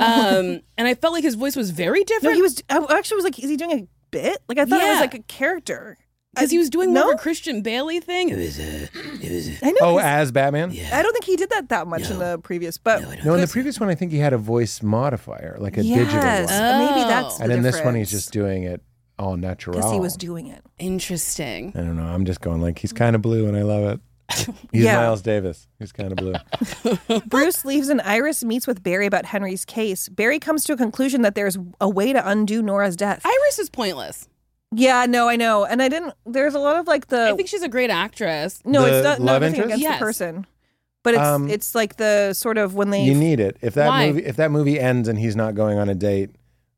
and I felt like his voice was very No, different. he was. I actually was like, is he doing a bit? Like I thought it was Yeah. like a character. because he was doing more no? of a Christian Bailey thing. I know. Oh, 'cause as Batman? I don't think he did that much in the previous, but No, in the previous one, I think he had a voice modifier, like a digital yes, one. maybe that's. The And in this one, difference. he's just doing it all natural. because he was doing it. Interesting. I don't know. I'm just going like, he's kind of blue and I love it. He's Yeah. Miles Davis. He's kind of blue. Bruce leaves and Iris meets with Barry about Henry's case. Barry comes to a conclusion that there's a way to undo Nora's death. Iris is pointless. Yeah, no, I know. And I didn't, there's a lot of like the. I think she's a great actress. No, The it's not love nothing interest? against Yes. the person. But it's like the sort of when they. You need it. If Why? that movie ends and he's not going on a date,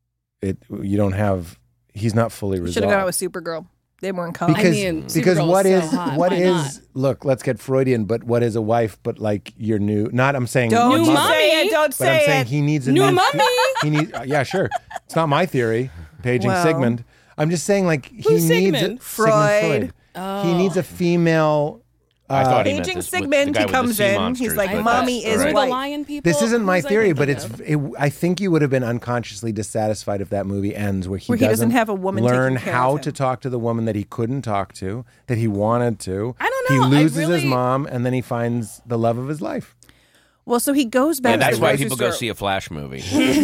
you don't have. He's not fully resolved. Should have gone out with Supergirl. They weren't coming. Because, Supergirl what is is so hot. what Why is not? look, let's get Freudian, but what is a wife but like your new not I'm saying Don't New you mother, say it. Don't but say I'm saying it. he needs a New new mommy. He needs yeah, sure. It's not my theory, paging Well. Sigmund. I'm just saying like he Who's needs Sigmund? Freud. Sigmund Freud. He needs a female I thought he Aging meant Sigmund, he comes in. He's like, "Mommy is the white." lion people. This isn't my theory, but thinking I think you would have been unconsciously dissatisfied if that movie ends where he doesn't have a woman learn taking care how of him. to talk to the woman that he couldn't talk to, that he wanted to. I don't know. He loses his mom, and then he finds the love of his life. Well, so he goes back. Yeah, that's to the why grocery people store. go see a Flash movie.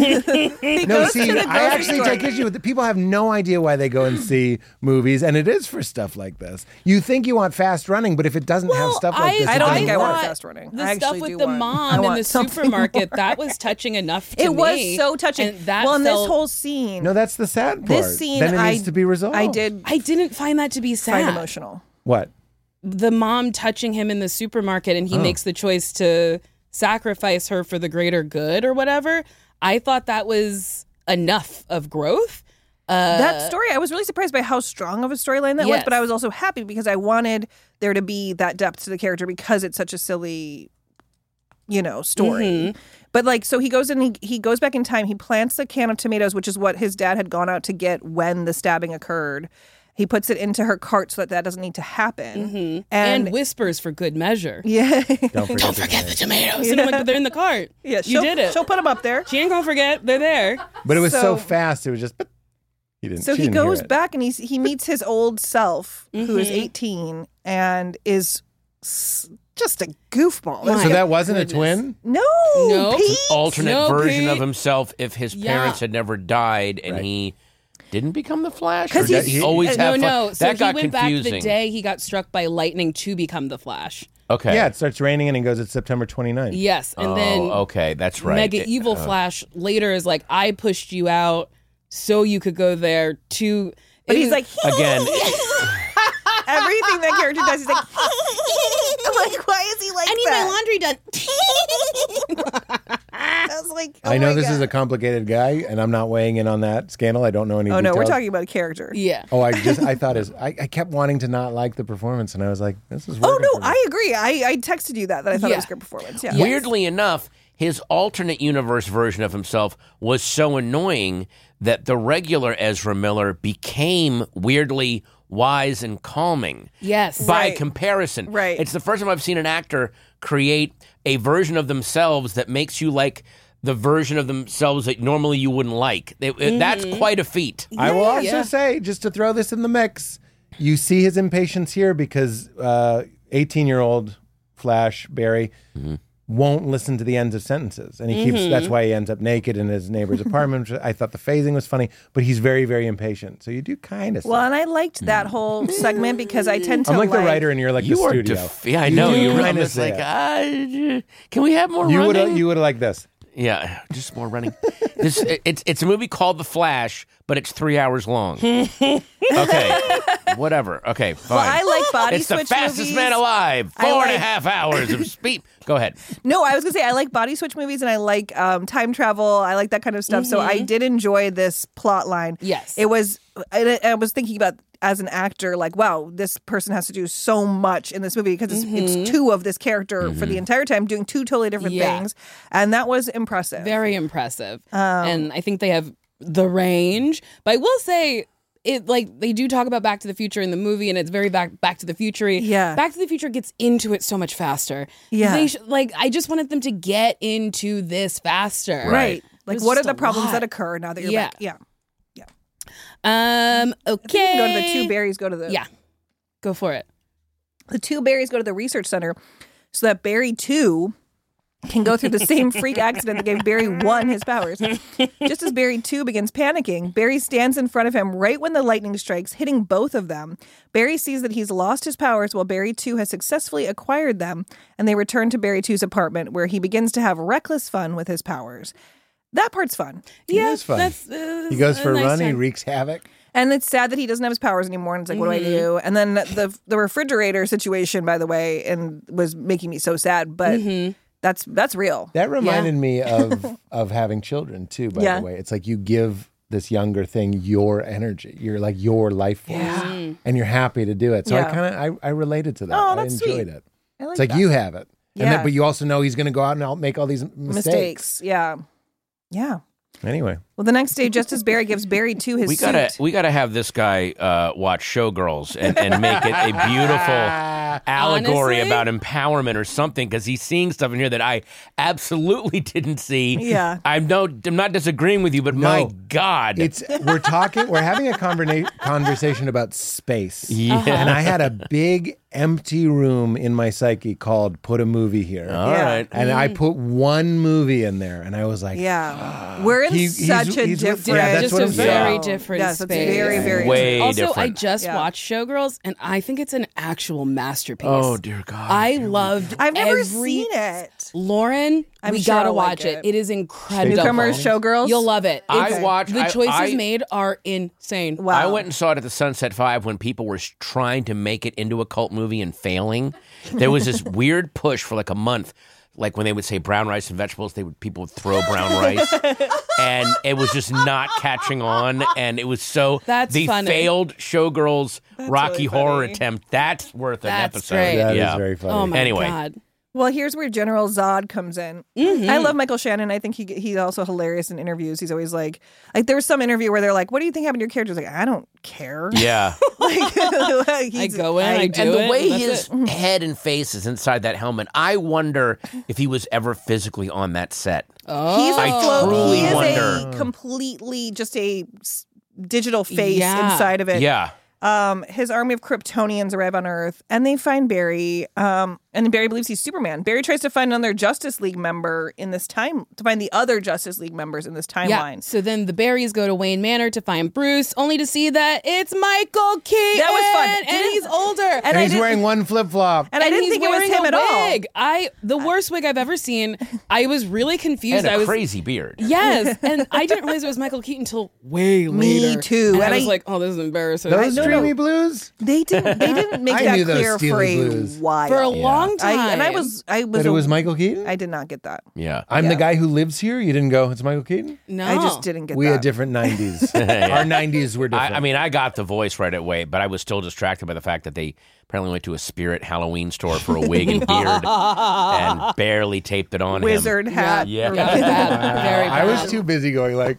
I actually take issue with it. People have no idea why they go and see movies, and it is for stuff like this. You think you want fast running, but if it doesn't have stuff like this, I don't think I want want fast running. The I stuff with the mom in the supermarket, that was touching enough to me. It was so touching. And that in this whole scene. No, that's the sad part. This scene, then it needs to be resolved. I didn't find that to be sad. Find emotional. What? The mom touching him in the supermarket, and he makes the choice to sacrifice her for the greater good or whatever. I thought that was enough of growth. That story, I was really surprised by how strong of a storyline that was, but I was also happy because I wanted there to be that depth to the character because it's such a silly, story. Mm-hmm. But so he goes in, he goes back in time, he plants a can of tomatoes, which is what his dad had gone out to get when the stabbing occurred. He puts it into her cart so that doesn't need to happen. Mm-hmm. And whispers for good measure. Yeah. Don't forget the tomatoes. And I'm like, but they're in the cart. Yeah, you did it. She'll put them up there. She ain't gonna forget. They're there. But it was so fast. It was just, he didn't. So he goes back and he meets his old self, who is 18 and is just a goofball. So that wasn't a twin? No. Pete. Alternate version of himself if his parents had never died and he didn't become the Flash? Because he always had fun? No. So that got he went confusing. back the day he got struck by lightning to become the Flash. Okay. Yeah, it starts raining and he goes, it's September 29th. Yes. And then okay, that's right. Mega Evil Flash later is like, I pushed you out so you could go there to... But he's like... Again... Everything that character does, he's like... I'm like, why is he like I need my laundry done. I was like, I know this is a complicated guy, and I'm not weighing in on that scandal. I don't know any details. No, we're talking about a character. Yeah. Oh, I thought I kept wanting to not like the performance, and I was like, this is working. Oh, no, I agree. I texted you that I thought it was a good performance. Yeah. Weirdly enough, his alternate universe version of himself was so annoying that the regular Ezra Miller became weirdly wise and calming. Yes. By comparison. Right. It's the first time I've seen an actor create a version of themselves that makes you like the version of themselves that normally you wouldn't like. That's quite a feat. I will also say, just to throw this in the mix, you see his impatience here because 18-year-old Flash, Barry, won't listen to the ends of sentences. And he keeps, that's why he ends up naked in his neighbor's apartment. I thought the phrasing was funny, but he's very, very impatient. So you do kind of Well, and I liked that whole segment because I tend to I'm like the writer and you're like the studio. Yeah, I know. You're kind of like, can we have more running? You would have liked this. Yeah, just more running. It's a movie called The Flash, but it's 3 hours long. Okay, whatever. Okay, fine. Well, I like body switch It's the fastest movies. man alive. 4.5 hours of speed. Go ahead. No, I was going to say I like body switch movies and I like time travel. I like that kind of stuff. So I did enjoy this plot line. Yes. It was, I was thinking about as an actor, like, wow, this person has to do so much in this movie because it's two of this character for the entire time doing two totally different things. And that was impressive. Very impressive. And I think they have the range. But I will say, they do talk about Back to the Future in the movie, and it's very Back to the Future. Yeah. Back to the Future gets into it so much faster. Yeah. I just wanted them to get into this faster. Right. Like, what are the problems lot. that occur now that you're back? Yeah. Okay. I think you can go to the two berries, go to the... Yeah. Go for it. The two berries go to the research center so that Barry 2 can go through the same freak accident that gave Barry 1 his powers. Just as Barry 2 begins panicking, Barry stands in front of him right when the lightning strikes, hitting both of them. Barry sees that he's lost his powers while Barry 2 has successfully acquired them, and they return to Barry 2's apartment where he begins to have reckless fun with his powers. That part's fun. Yeah, it's fun. He goes for a run, he wreaks havoc. And it's sad that he doesn't have his powers anymore. And it's like, what do I do? And then the refrigerator situation, by the way, and was making me so sad. But that's real. That reminded me of having children too. By the way, it's like you give this younger thing your energy. You're like your life force, and you're happy to do it. So I related to that. Oh, I that's enjoyed sweet. it. I like it's like that. you have it. Yeah. But you also know he's going to go out and make all these mistakes. Yeah. Yeah. Anyway. Well, the next day, just as Barry gives Barry to his suit. We gotta have this guy watch Showgirls and make it a beautiful allegory about empowerment or something, because he's seeing stuff in here that I absolutely didn't see. Yeah. I'm not disagreeing with you, but my God. We're having a conversation about space. Yeah. And I had a big empty room in my psyche called Put a Movie Here. All right. And I put one movie in there, and I was like, we're in such a different, that's what I'm saying. Very different yes, space. It's very, very way also, different. I just watched Showgirls, and I think it's an actual masterpiece. Oh, dear God. I loved I've never seen it. Lauren, we sure gotta I'll watch like it. It is incredible. Newcomers, Showgirls? You'll love it. The choices I made are insane. Wow. I went and saw it at the Sunset 5 when people were trying to make it into a cult movie and failing. There was this weird push for like a month. Like when they would say brown rice and vegetables, people would throw brown rice. And it was just not catching on. And it was so... That's the funny. failed Showgirls Rocky really Horror funny. attempt, that's worth an episode. Great. That yeah. is very funny. Oh my Anyway. God. Well, here's where General Zod comes in. Mm-hmm. I love Michael Shannon. I think he's also hilarious in interviews. He's always like there was some interview where they're like, "What do you think happened to your character?" He's like, "I don't care." Yeah. I go in, I do and the it, way and his that's it. head and face is inside that helmet, I wonder if he was ever physically on that set. He's I truly he is wonder. a completely just a digital face Yeah. inside of it. Yeah. His army of Kryptonians arrive on Earth, and they find Barry. And Barry believes he's Superman. Barry tries to find another Justice League member in this time, to find the other Justice League members in this timeline. Yeah. So then the Barrys go to Wayne Manor to find Bruce, only to see that it's Michael Keaton. That was fun. And he's older. And he's wearing one flip-flop. And I didn't he's think it was wearing him a at all. wig. The worst wig I've ever seen. I was really confused. And a I was crazy beard. Yes, and I didn't realize it was Michael Keaton until way later. Me too. And I was like, oh, this is embarrassing. Those Dreamy Blues? They didn't make I that knew those clear for Steely a Blues. while. For a long time. That it was Michael Keaton? I did not get that. Yeah. I'm the guy who lives here? You didn't go, it's Michael Keaton? No. I just didn't get We that. had different 90s. Our 90s were different. I mean, I got the voice right away, but I was still distracted by the fact that they apparently went to a Spirit Halloween store for a wig and beard and barely taped it on Wizard him. hat. Yeah. Very bad. I was too busy going like,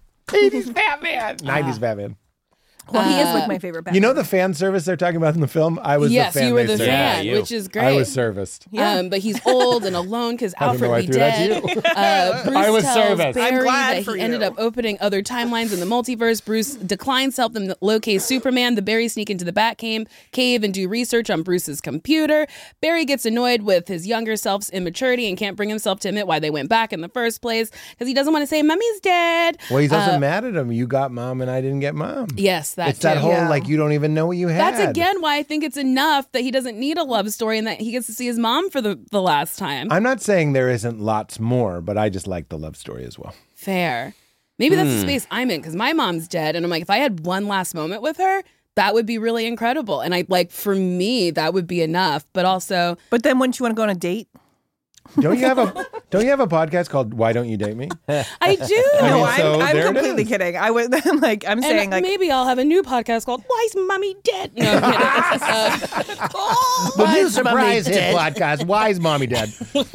80s Batman, 90s Batman. Well, he is like my favorite Batman. You know the fan service they're talking about in the film? I was yes, the fan. you were they the served. fan, you. which is great. I was serviced. But he's old and alone because I don't know Alfred why I be threw that to dead. you. Bruce I was tells serviced. Barry I'm glad that for he ended you. up opening other timelines in the multiverse. Bruce declines to help them locate Superman. The Barrys sneak into the Batcave and do research on Bruce's computer. Barry gets annoyed with his younger self's immaturity and can't bring himself to admit why they went back in the first place because he doesn't want to say Mummy's dead. Well, he's also mad at him. You got mom and I didn't get mom. Yes, It's that too. whole Yeah. like you don't even know what you had. That's again why I think it's enough that he doesn't need a love story and that he gets to see his mom for the last time. I'm not saying there isn't lots more, but I just like the love story as well. Fair. Maybe that's the space I'm in because my mom's dead. And I'm like, if I had one last moment with her, that would be really incredible. And for me, that would be enough. But also, But then wouldn't you want to go on a date? Don't you have a podcast called Why Don't You Date Me? I do. No, mean, so I'm there it completely is. kidding. I'm saying like maybe I'll have a new podcast called Why is Mommy Dead? No, I'm kidding. The new surprise hit podcast, Why is Mommy Dead?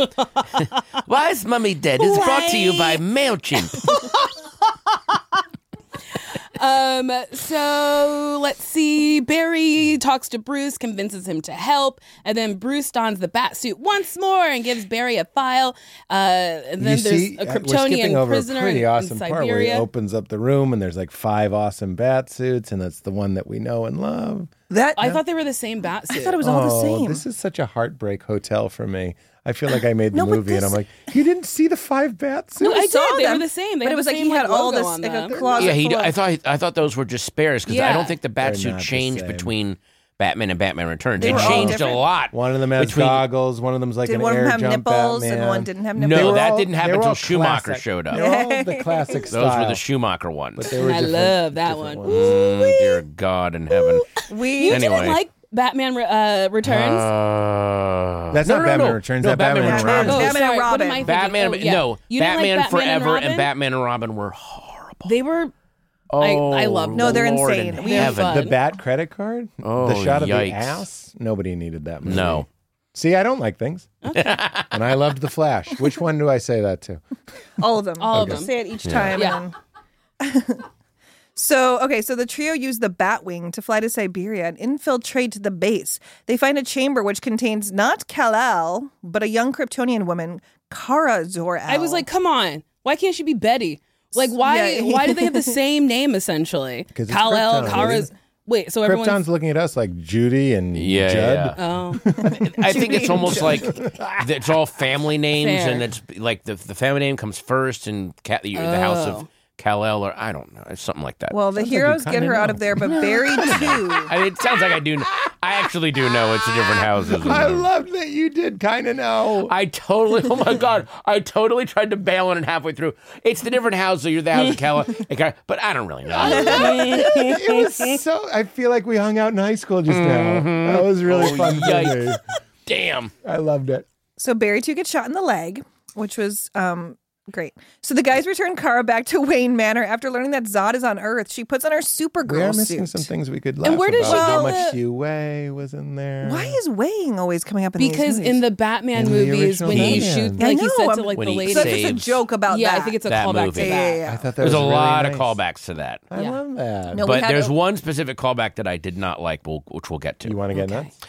Why is Mummy Dead? It's brought to you by MailChimp. So let's see. Barry talks to Bruce, convinces him to help, and then Bruce dons the bat suit once more and gives Barry a file. And then there's a we're skipping Kryptonian over a prisoner pretty in awesome part where he Siberia. opens up the room and there's like 5 awesome bat suits, and that's the one that we know and love. I thought they were the same bat suit. I thought it was all the same. This is such a heartbreak hotel for me. I feel like I made the No, but movie and I'm this- like, you didn't see the 5 bat suits? No, I saw did. They were them, the same. They but had it was the like same, he had all logo this on like them. a closet. Yeah, full of- I thought those were just spares because I Yeah. don't think the They're Batsuit not the changed same. between Batman and Batman Returns. They It were all changed a different. lot. One of them has between- goggles, one of them's like Did an one of air them have jump nipples Batman. and one didn't have nipples? They No, were that all- didn't happen they were until all Schumacher classic. showed up. They were all the classic style. Those were the Schumacher ones. But they were I different- love that different one. ones. Dear God in heaven. You Anyway. didn't like Batman Returns? That's not Batman Returns. No, That's Batman Batman and Returns. Robin. Oh, Batman and sorry. What Robin. am I thinking? Batman, Oh, yeah. no, You didn't Batman like Forever Robin? and Batman and Robin were horrible. They were. Oh, I love No, they're Lord insane. in We have heaven. fun. The Bat credit card? Oh, the shot of yikes. the ass? Nobody needed that movie. No. See, I don't like things. Okay. And I loved The Flash. Which one do I say that to? All of them. All of them. Say it each time. Yeah. So the trio used the Batwing to fly to Siberia and infiltrate the base. They find a chamber which contains not Kal-El, but a young Kryptonian woman, Kara Zor-El. I was like, come on. Why can't she be Betty? Like, why do they have the same name, essentially? Because Kal-El, Kara's... Wait, so everyone's... Krypton's looking at us like Judy and Judd. Yeah. Oh. I think it's almost like it's all family names, Fair. and it's like the family name comes first, and the house of Kal-El, or I don't know, it's something like that. Well, the heroes get her out of there, but Barry too. I mean, it sounds like I actually do know it's the different houses. I loved that you did kind of know. Oh my God, I totally tried to bail on it halfway through. It's the different house, so you're the house of Kal-El, but I don't really know. It was so, I feel like we hung out in high school just now. That was really fun for me. Damn. I loved it. So Barry 2 gets shot in the leg, which was great. So the guys return Kara back to Wayne Manor after learning that Zod is on Earth. She puts on her Supergirl We are missing suit. some things we could laugh And where does about. she How get much Hugh Way was in there. Why is weighing always coming up in Because these movies? in the Batman In the movies, original when he Batman. shoots, I like he know, said to like when the he lady. so it's just a saves joke about Yeah, that. I think it's a that callback movie. to that. I thought that There's was a really lot nice. of callbacks to that. I Yeah. love that. No, we But had there's a- one specific callback that I did not like, which we'll get to. You want to get nuts?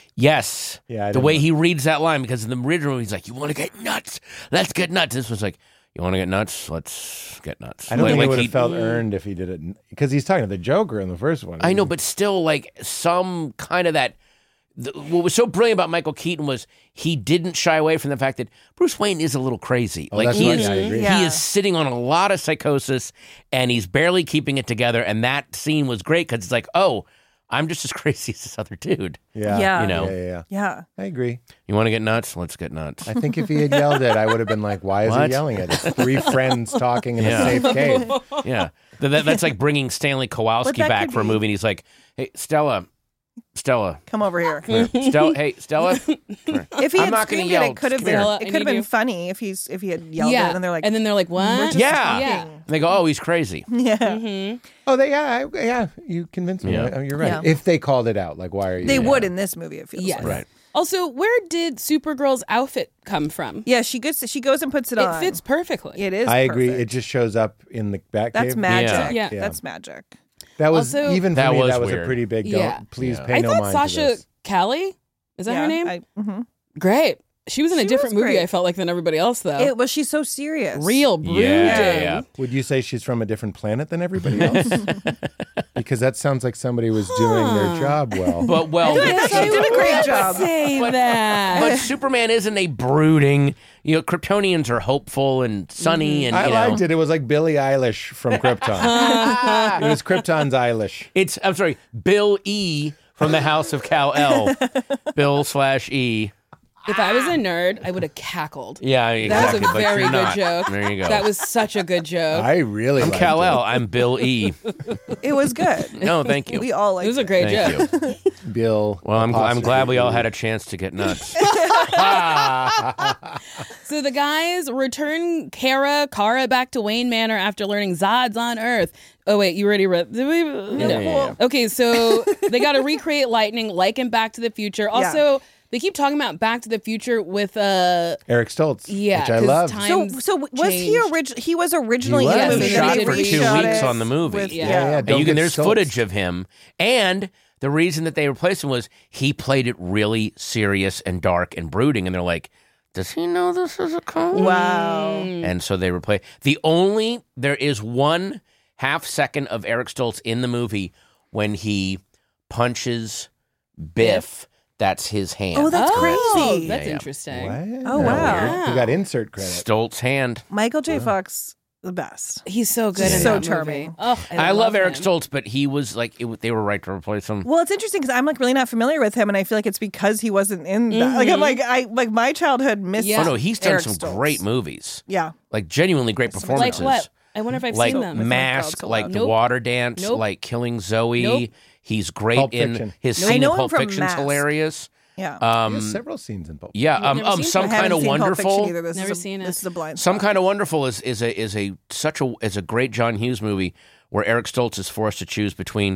Yes. Yeah, I the didn't way know. he reads that line, because in the original he's like, "You want to get nuts? Let's get nuts." This was like, "You want to get nuts? Let's get nuts." I don't think it would he- have felt earned if he did it because he's talking to the Joker in the first one. I know, but still, like some kind of that. What was so brilliant about Michael Keaton was he didn't shy away from the fact that Bruce Wayne is a little crazy. Oh, Like that's he right. is, I agree. Yeah. he is sitting on a lot of psychosis, and he's barely keeping it together. And that scene was great because it's like, oh, I'm just as crazy as this other dude. Yeah. Yeah. You know. Yeah. Yeah. I agree. You want to get nuts? Let's get nuts. I think if he had yelled it, I would have been like, why is What? he yelling it? It's three friends talking in Yeah. a safe cave. Yeah, that's like bringing Stanley But Kowalski that back could for a be- movie, and he's like, "Hey, Stella, Come over here. hey, Stella." Come here. If he I'm had not gonna screamed yell. it, it could have Come been. here. Stella, It I could have need been you. funny if he had yelled Yeah, it, and they're like, and then they're like, what? Yeah. Yeah. And they go, "Oh, he's crazy." yeah. Oh, yeah, you convinced me. Yeah. You're right. Yeah. If they called it out, like, why are you? They would in this movie. It feels Yes. like. Right. Also, where did Supergirl's outfit come from? Yeah, she goes and puts it on. It fits perfectly. It is. I agree. perfect. It just shows up in the Batcave. That's magic. Yeah. That's magic. That was Also- even for That me. was That was weird. a pretty big. Yeah. Please Yeah. pay I no thought mind Sasha to this. Callie, is that her name? Mhm. Great. She was in a She different was movie, great. I felt like, than everybody else, though. It was. She's so serious. Real brooding. Yeah. Would you say she's from a different planet than everybody else? Because that sounds like somebody was doing their job well. But well, Yes, She did a great would job. Say that. but Superman isn't a brooding. You know, Kryptonians are hopeful and sunny, and I you know, liked it. It was like Billie Eilish from Krypton. It was Krypton's Eilish. It's I'm sorry, Bill E. from the House of Kal-El. Bill/E. If I was a nerd, I would have cackled. Yeah, That exactly. was a but very you're good not. joke. There you go. That was such a good joke. I really I'm liked Kal-El. I'm Bill E. It was good. No, thank you. We all like. It was a great Thank joke. you. it. Bill. Well, I'm glad we all apostrophe had a chance to get nuts. So the guys return Kara back to Wayne Manor after learning Zod's on Earth. Oh, wait, you already read? No. Yeah. Okay, so they got to recreate lightning like in Back to the Future. Also, they keep talking about Back to the Future with Eric Stoltz, yeah, which I 'cause love. time- So was he changed. He was originally He in was. the movie. He then shot they for 2 reshot weeks it on the movie. with- Yeah. Don't And get there's Stoltz. footage of him, and the reason that they replaced him was he played it really serious and dark and brooding, and they're like, does he know this is a comedy? Wow. And so they replaced. There is 1 half second of Eric Stoltz in the movie when he punches Biff. That's his hand. Oh, that's crazy. That's Yeah. interesting. What? Oh, wow. You got insert credit. Stoltz hand. Michael J. Fox, the best. He's so good. He's in so that charming. movie. Oh, I love Eric him. Stoltz, but he was like, they were right to replace him. Well, it's interesting because I'm like really not familiar with him, and I feel like it's because he wasn't in that. Like I'm like my childhood missed. Yeah. Oh no, he's done Eric some Stoltz. great movies. Yeah. Like genuinely great Like performances. what? I wonder if I've Like seen them. Mask, Nope. like The Water Dance, Nope. like Killing Zoe. Nope. He's great Pulp in Fiction. his I scene know in him Pulp from Fiction's Mask. hilarious. Yeah. He has several scenes in Pulp. Yeah, You've never seen Some I haven't Kind of seen Pulp Fiction Wonderful. either. This Never is seen it. This is a blind Some spot. Kind of Wonderful is a great John Hughes movie where Eric Stoltz is forced to choose between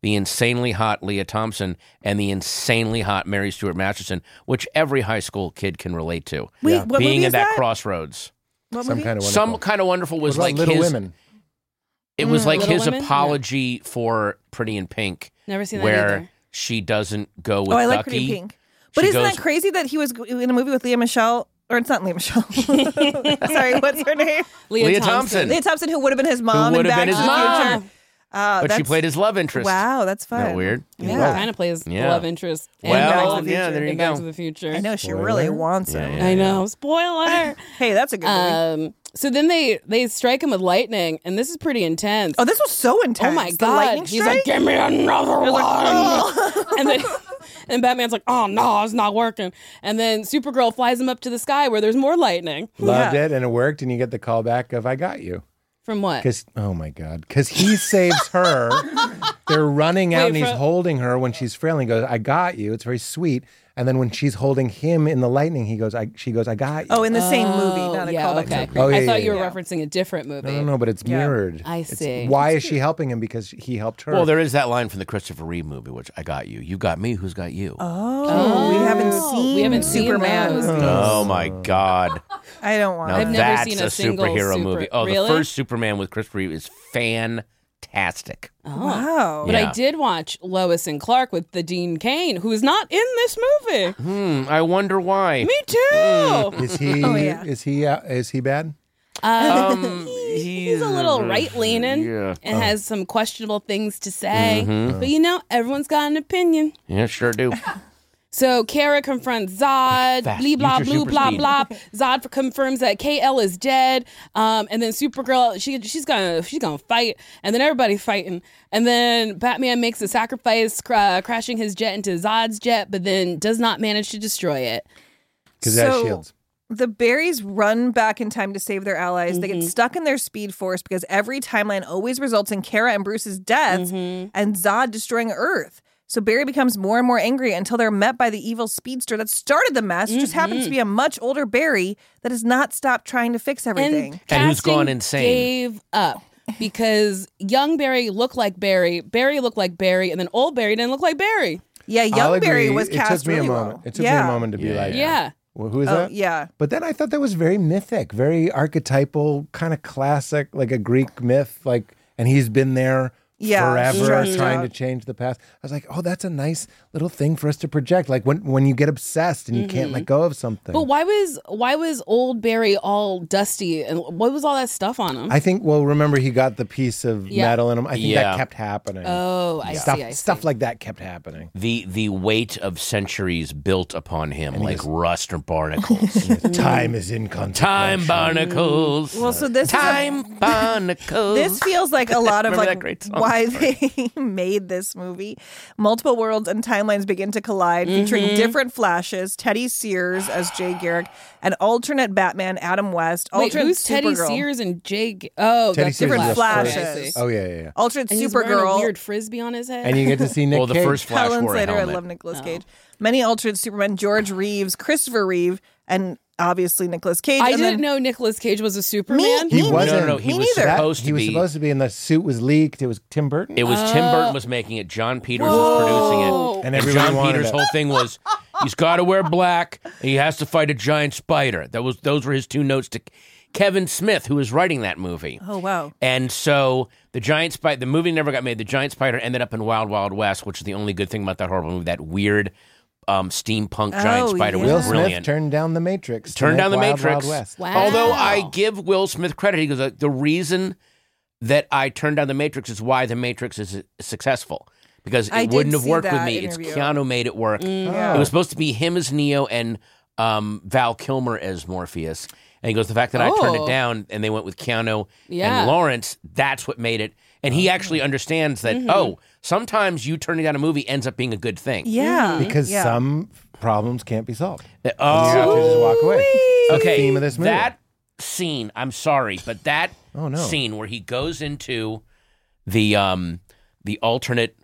the insanely hot Leah Thompson and the insanely hot Mary Stuart Masterson, which every high school kid can relate to. Wait, what being movie in is that crossroads. What Some movie? Kind of Wonderful. Some Kind of Wonderful was like Little his. Women. It was like Little his Women? apology for Pretty in Pink. Never seen that where either. she doesn't go with I like Ducky. Pretty Pink. But She isn't goes- that crazy that he was in a movie with Leah Michele? Or it's not Leah Michele. Sorry, what's her name? Leah Thompson. Leah Thompson, who would have been his mom in would have Back been to his the mom. Future. But she played his love interest. Wow, that's fun. Isn't that weird? I think kind of plays the love interest. Well, and Back to the yeah, Future, there you and Back go. to the Future. I know she really wants him. I know. Spoiler. Hey, that's a good movie. So then they strike him with lightning, and this is pretty intense. Oh, this was so intense. Oh my The god! lightning He's like, strike? "Give me another one," oh. and then and Batman's like, "Oh no, it's not working." And then Supergirl flies him up to the sky where there's more lightning. Loved it, and it worked, and you get the call back of "I got you." From what? Because oh my god, because he saves her. They're running out, and he's holding her when she's frail. And he goes, "I got you." It's very sweet. And then when she's holding him in the lightning, she goes, "I got you." Oh, in the same movie, not a callback. Okay. Oh, yeah, I thought yeah, you were yeah. referencing a different movie. No, but it's mirrored. I It's- see. why is she helping him? Because he helped her. Well, there is that line from the Christopher Reeve movie, which I got you. You got me. Who's got you? Oh, we haven't seen Superman. Oh my God! I don't want Now it. I've never that's seen a a single superhero movie. Oh, Really? the first Superman with Christopher Reeve is fantastic. Wow. But I Yeah. did watch Lois and Clark with the Dean Cain, who is not in this movie. I wonder why. Me too. is he? Oh, yeah. Is he bad? He's a little right leaning Yeah. and has some questionable things to say. Mm-hmm. But you know, everyone's got an opinion. Yeah, sure do. So Kara confronts Zod, Fast. blee blah Use your blue blah super blah. Zod confirms that KL is dead, and then Supergirl she's gonna fight, and then everybody's fighting, and then Batman makes a sacrifice, crashing his jet into Zod's jet, but then does not manage to destroy it. Because that shields. The Barrys run back in time to save their allies. They get stuck in their Speed Force because every timeline always results in Kara and Bruce's deaths and Zod destroying Earth. So Barry becomes more and more angry until they're met by the evil speedster that started the mess. It just happens to be a much older Barry that has not stopped trying to fix everything. And who's casting gone insane. Gave up because young Barry looked like Barry, Barry looked like Barry, and then old Barry didn't look like Barry. Yeah, I'll young Barry agree. was cast It took me really a moment. well. It took me a moment to be like, Yeah. well, who is Oh, that? yeah. But then I thought that was very mythic, very archetypal, kind of classic, like a Greek myth. Like, and he's been there forever stressed trying out. to change the past. I was like, oh, that's a nice little thing for us to project. Like when you get obsessed and you can't let go of something. But why was old Barry all dusty and what was all that stuff on him? I think, well, remember he got the piece of metal in him. I think Yeah. that kept happening. Oh, I see. Stuff like that kept happening. The weight of centuries built upon him like rust or barnacles. Time is inconsequential. Time barnacles. Well, so this Time barnacles. This feels like a lot of Remember like that great song? why they made this movie. Multiple worlds and timelines begin to collide, featuring different Flashes, Teddy Sears as Jay Garrick, and alternate Batman Adam West, Wait, alternate who's Teddy Supergirl. Sears and Jake? Oh, Teddy that's Sears different is the Flashes. first. I see. Oh, yeah. Alternate And he's wearing a Supergirl. weird frisbee on his head. And you get to see Nick well, the Cage. first Flash Helen wore a Slater. I helmet. love Nicolas Cage. Many alternate Supermen: George Reeves, Christopher Reeve, and obviously Nicolas Cage. I and didn't then- know Nicolas Cage was a Superman. He wasn't. No, he Me was neither. supposed to He was be. supposed to be, and the suit was leaked. It was Tim Burton. It was Tim Burton was making it. John Peters was producing it. And everybody John wanted Peters' it. whole thing was he's got to wear black. And he has to fight a giant spider. Those were his two notes to Kevin Smith, who was writing that movie. Oh wow! And so the giant spider, the movie never got made. The giant spider ended up in Wild Wild West, which is the only good thing about that horrible movie. That weird steampunk giant Oh, spider yeah. Will was Smith brilliant. turned down the Matrix. to Turned make down the Wild Matrix. Wild West. Wow. Although I give Will Smith credit, he goes, the reason that I turned down the Matrix is why the Matrix is successful. Because I it did wouldn't have see worked with that me. interview. It's Keanu made it work. Yeah. It was supposed to be him as Neo and Val Kilmer as Morpheus. And he goes, the fact that I turned it down and they went with Keanu Yeah. and Lawrence, that's what made it. And he actually understands that, sometimes you turning down a movie ends up being a good thing. Yeah, Because yeah. some problems can't be solved. Oh, You have to just walk away. It's the okay. theme of this movie. That scene, I'm sorry, but that Oh, no. scene where he goes into the alternate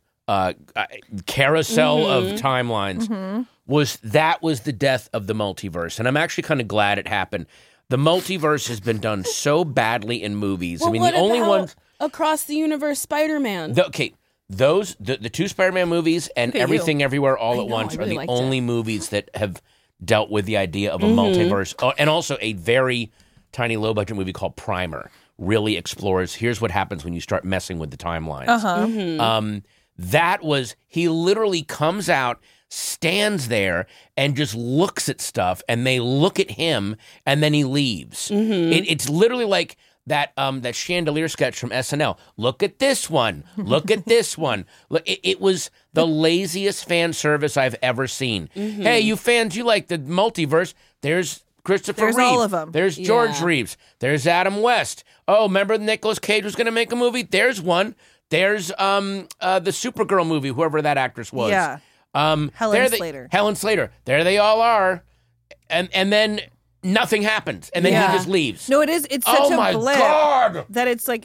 carousel of timelines was the death of the multiverse. And I'm actually kind of glad it happened. The multiverse has been done so badly in movies. Well, I mean, what the only about one Across the Universe Spider-Man. Okay, the two Spider-Man movies and Everything Everywhere All at Once are the only movies that have dealt with the idea of a multiverse. Oh, and also a very tiny low-budget movie called Primer really explores, here's what happens when you start messing with the timelines. That was, he literally comes out, stands there, and just looks at stuff, and they look at him, and then he leaves. It's literally like that chandelier sketch from SNL. Look at this one. Look at this one. Look, it was the laziest fan service I've ever seen. Hey, you fans, you like the multiverse. There's Christopher Reeve. All of them. There's George Reeves. There's Adam West. Oh, remember Nicolas Cage was going to make a movie? There's one. There's the Supergirl movie, whoever that actress was. Yeah. Helen Slater. Helen Slater. There they all are. And then nothing happens. And then he just leaves. No, it's such a blip God. that it's like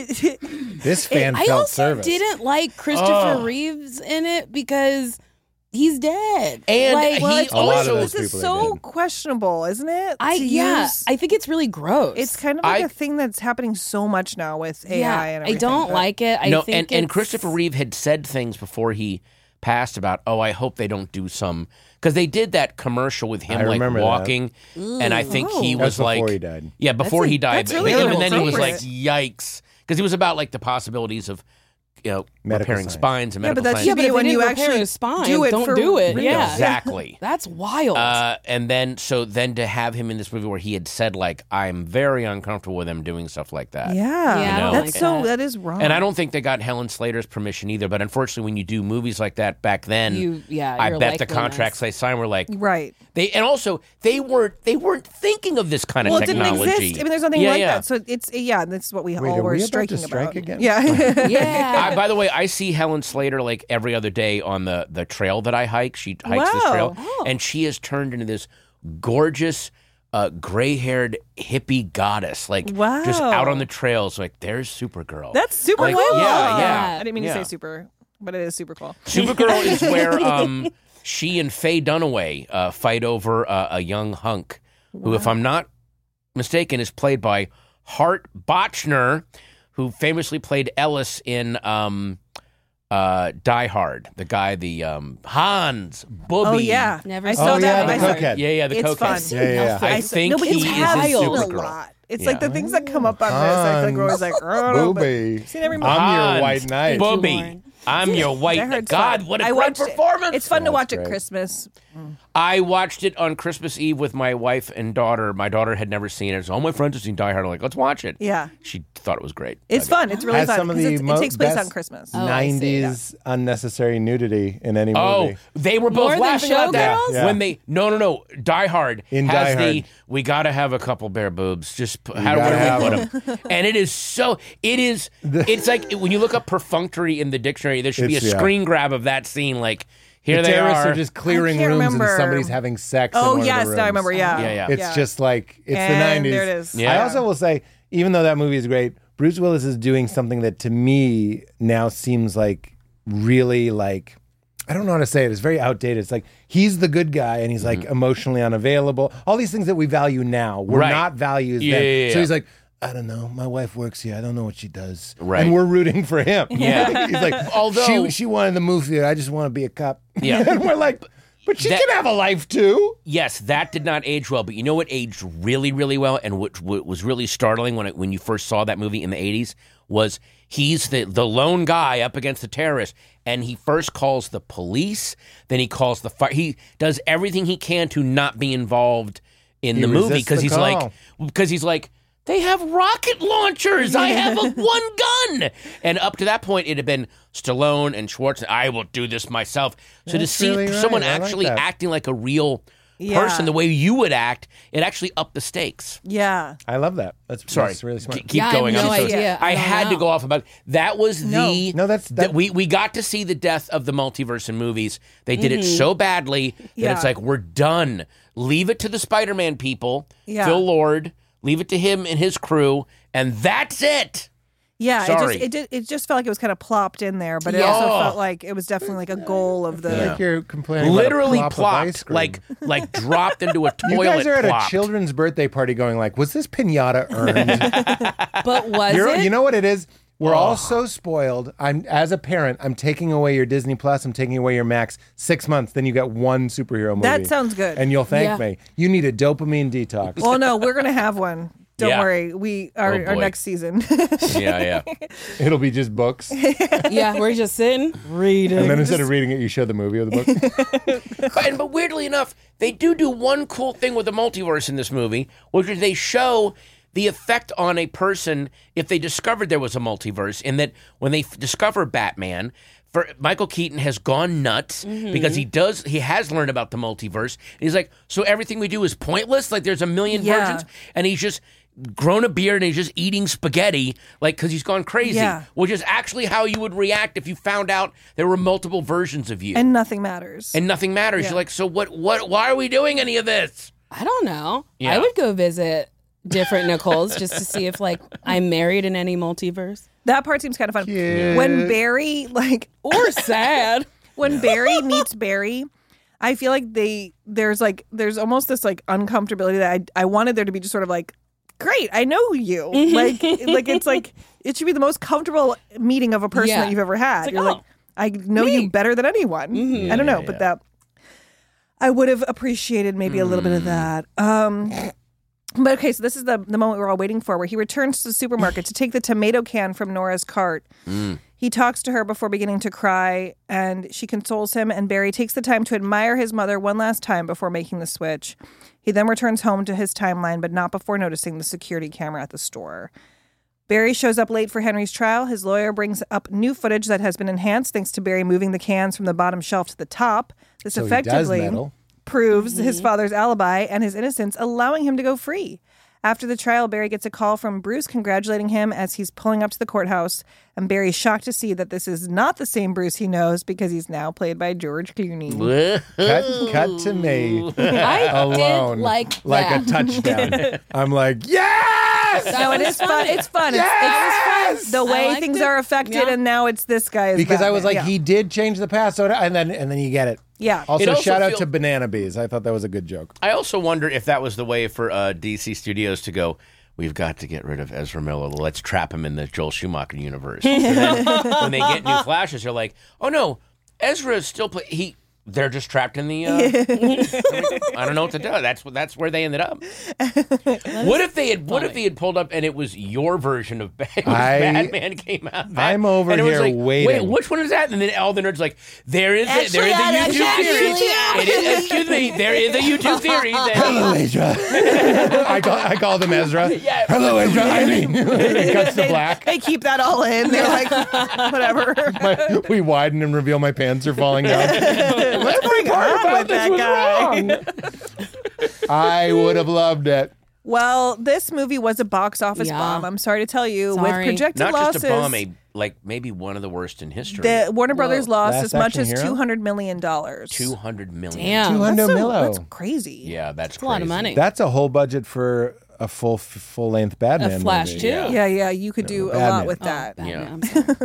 this fan felt I also service. didn't like Christopher Reeves in it because he's dead. And this also is so questionable, isn't it? I think it's really gross. It's kind of like a thing that's happening so much now with AI and everything. I don't like it. I think and Christopher Reeve had said things before he passed about, I hope they don't do some, because they did that commercial with him like walking, and I think he was like, before he died. Yeah, before he died. That's really even then he was like, yikes, because he was about like the possibilities of repairing spines and medical science. Yeah, but when you actually do it, don't do it. Yeah, exactly. That's wild. And then to have him in this movie where he had said like, I'm very uncomfortable with him doing stuff like that. Yeah, that is wrong. And I don't think they got Helen Slater's permission either. But unfortunately, when you do movies like that back then, I bet the contracts they signed were like They weren't thinking of this kind of technology. It didn't exist. I mean, there's nothing like that. So it's this is what we all were striking about. Again? Yeah. By the way, I see Helen Slater like every other day on the trail that I hike. She hikes this trail, and she has turned into this gorgeous, gray-haired hippie goddess. Like just out on the trails. Like there's Supergirl. That's super like, cool. Yeah. I didn't mean to say super, but it is super cool. Supergirl is where she and Faye Dunaway fight over a young hunk who, if I'm not mistaken, is played by Hart Bochner, who famously played Ellis in Die Hard. The guy, Hans Booby. Oh, yeah. Never saw that. The cokehead. Yeah, the cokehead. Fun. Yeah. I think he is in Supergirl. It's like the things that come up on this. I feel like we're always like, Booby. Seen every movie. I'm your white knight. Booby. I'm your white knight. God, what a great performance. It's fun to watch at Christmas. I watched it on Christmas Eve with my wife and daughter. My daughter had never seen it. So all my friends had seen Die Hard. I'm like, let's watch it. Yeah. She thought it was great. It's fun. It's really fun. It takes place on Christmas. 90s unnecessary nudity in any movie. Oh, they were both laughing about that. Yeah. When they, no. Die Hard in has Die Hard. We got to have a couple bare boobs. Just how do we put them? And it's like when you look up perfunctory in the dictionary, there should be a screen grab of that scene. Like, here they terrorists are. Just clearing rooms and somebody's having sex. Oh, in one yes, of the rooms. now I remember. Yeah. It's just like, it's the 90s. There it is. I also will say, even though that movie is great, Bruce Willis is doing something that to me now seems like really like, I don't know how to say it. It's very outdated. It's like he's the good guy and he's like emotionally unavailable. All these things that we value now were not values then. Yeah. So he's like, I don't know. My wife works here. I don't know what she does. Right. And we're rooting for him. Yeah. He's like, although she wanted to move here, I just want to be a cop. Yeah. And we're like, but she can have a life too. Yes, that did not age well. But you know what aged really, really well, and what was really startling when you first saw that movie in the 80s was he's the lone guy up against the terrorist, and he first calls the police, then he calls the fire. He does everything he can to not be involved in the movie because he's like, they have rocket launchers. I have one gun. And up to that point, it had been Stallone and Schwarzenegger. I will do this myself. So to see really someone right. actually acting like a real person the way you would act, it actually upped the stakes. Yeah. I love that. That's really smart. Keep going. I have no idea. I had to go off about that. Was that we got to see the death of the multiverse in movies. They did it so badly that it's like, we're done. Leave it to the Spider-Man people. Yeah. Phil Lord. Leave it to him and his crew, and that's it. Yeah, Sorry. It just felt like it was kind of plopped in there, but it also felt like it was definitely like a goal of the. Like you're complaining literally about a plop of ice plopped, cream. like dropped into a toilet. You guys are at plopped. a children's birthday party, going like, "Was this piñata earned?" But was it? You know what it is? We're all so spoiled. As a parent, I'm taking away your Disney Plus. I'm taking away your Max. 6 months, then you get one superhero movie. That sounds good. And you'll thank me. You need a dopamine detox. Well, no, we're going to have one. Don't worry. We our next season. Yeah. It'll be just books. Yeah, we're just sitting, reading. And then instead of reading it, you show the movie of the book. But weirdly enough, they do one cool thing with the multiverse in this movie, which is they show the effect on a person if they discovered there was a multiverse, in that when they discover Batman, Michael Keaton has gone nuts because he has learned about the multiverse. And he's like, so everything we do is pointless? Like there's a million versions? And he's just grown a beard and he's just eating spaghetti, like, because he's gone crazy, which is actually how you would react if you found out there were multiple versions of you. And nothing matters. You're like, so why are we doing any of this? I don't know. Yeah. I would go visit different Nicoles just to see if, like, I'm married in any multiverse. That part seems kind of fun. Yeah. When Barry, or sad. When Barry meets Barry, I feel like there's almost this, like, uncomfortability that I wanted there to be just sort of like, great, I know you. Like it's like it should be the most comfortable meeting of a person that you've ever had. You're like, I know you better than anyone. I don't know, but that I would have appreciated maybe a little bit of that. But okay, so this is the moment we're all waiting for, where he returns to the supermarket to take the tomato can from Nora's cart. He talks to her before beginning to cry, and she consoles him, and Barry takes the time to admire his mother one last time before making the switch. He then returns home to his timeline, but not before noticing the security camera at the store. Barry shows up late for Henry's trial. His lawyer brings up new footage that has been enhanced thanks to Barry moving the cans from the bottom shelf to the top. This effectively proves his father's alibi and his innocence, allowing him to go free. After the trial, Barry gets a call from Bruce congratulating him as he's pulling up to the courthouse, and Barry's shocked to see that this is not the same Bruce he knows because he's now played by George Clooney. Cut to me alone, did like a touchdown. I'm like, yes! No, it is fun. It's fun. It's fun. The way things are affected, and now it's this guy. Because Batman. I was like, he did change the past, so and then you get it. Yeah. Also, shout out to Banana Bees. I thought that was a good joke. I also wonder if that was the way for DC Studios to go, we've got to get rid of Ezra Miller. Let's trap him in the Joel Schumacher universe. When they get new Flashes, they're like, oh no, Ezra is still they're just trapped in the. I don't know what to do. That's where they ended up. What if they had pulled up and it was your version of Batman came out? I'm over and it here was like, waiting. Wait, which one is that? And then all the nerds like, there is a YouTube theory. Excuse me, there is a YouTube theory. Hello, Ezra. I call them Ezra. Yeah. Hello, Ezra. It cuts to black. They keep that all in. They're like, whatever. We widen and reveal my pants are falling down. Every part about this was wrong. I would have loved it. Well, this movie was a box office bomb. I'm sorry to tell you. With projected Not losses, just a bomb, maybe one of the worst in history. The Warner Brothers lost as much as $200 million. $200 million. Damn, that's crazy. Yeah, that's a lot of money. That's a whole budget for a full length Batman a Flash movie. too. Yeah. You could do a lot with that. Yeah.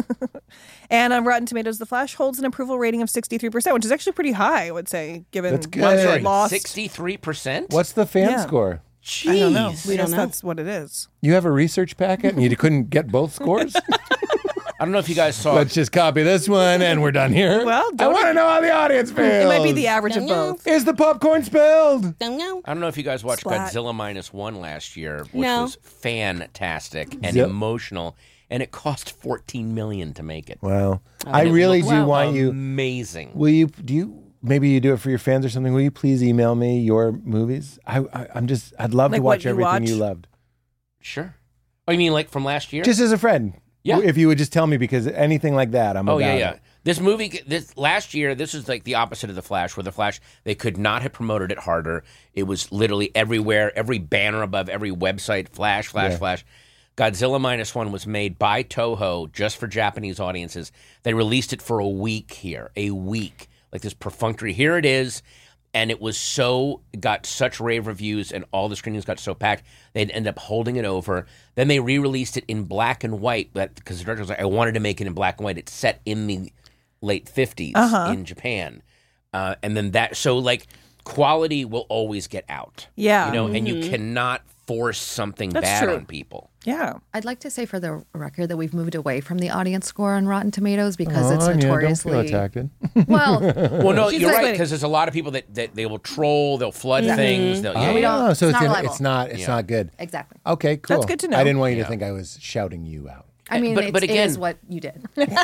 And on Rotten Tomatoes, The Flash holds an approval rating of 63%, which is actually pretty high, I would say, given that's good. Lost. 63%? What's the fan score? Jeez. I don't know. We don't know. That's what it is. You have a research packet and you couldn't get both scores? I don't know if you guys saw. Let's just copy this one and we're done here. Well, I want to know how the audience feels. It might be the average of both. Is the popcorn spilled? I don't know if you guys watched Godzilla -1 last year, which was fantastic and emotional, and it cost $14 million to make it. Wow. I really do want you. Amazing. Will you? Maybe you do it for your fans or something. Will you please email me your movies? I'd love to watch everything you loved. Sure. Oh, you mean like from last year? Just as a friend. Yeah. If you would just tell me, because anything like that, I'm about it. This movie, last year, this is like the opposite of The Flash, where The Flash, they could not have promoted it harder. It was literally everywhere, every banner above every website, Flash. Godzilla -1 was made by Toho just for Japanese audiences. They released it for a week here, like this perfunctory, here it is. And it got such rave reviews, and all the screenings got so packed, they'd end up holding it over. Then they re-released it in black and white, because the director was like, I wanted to make it in black and white. It's set in the late 50s in Japan. And then quality will always get out. Yeah. And you cannot force something bad on people. Yeah. I'd like to say for the record that we've moved away from the audience score on Rotten Tomatoes because it's notoriously... don't feel attacked. Well, no, you're right, because there's a lot of people that they will troll, they'll flood things. So it's not good. Exactly. Okay, cool. That's good to know. I didn't want you to think I was shouting you out. I mean, but again, it is what you did. We made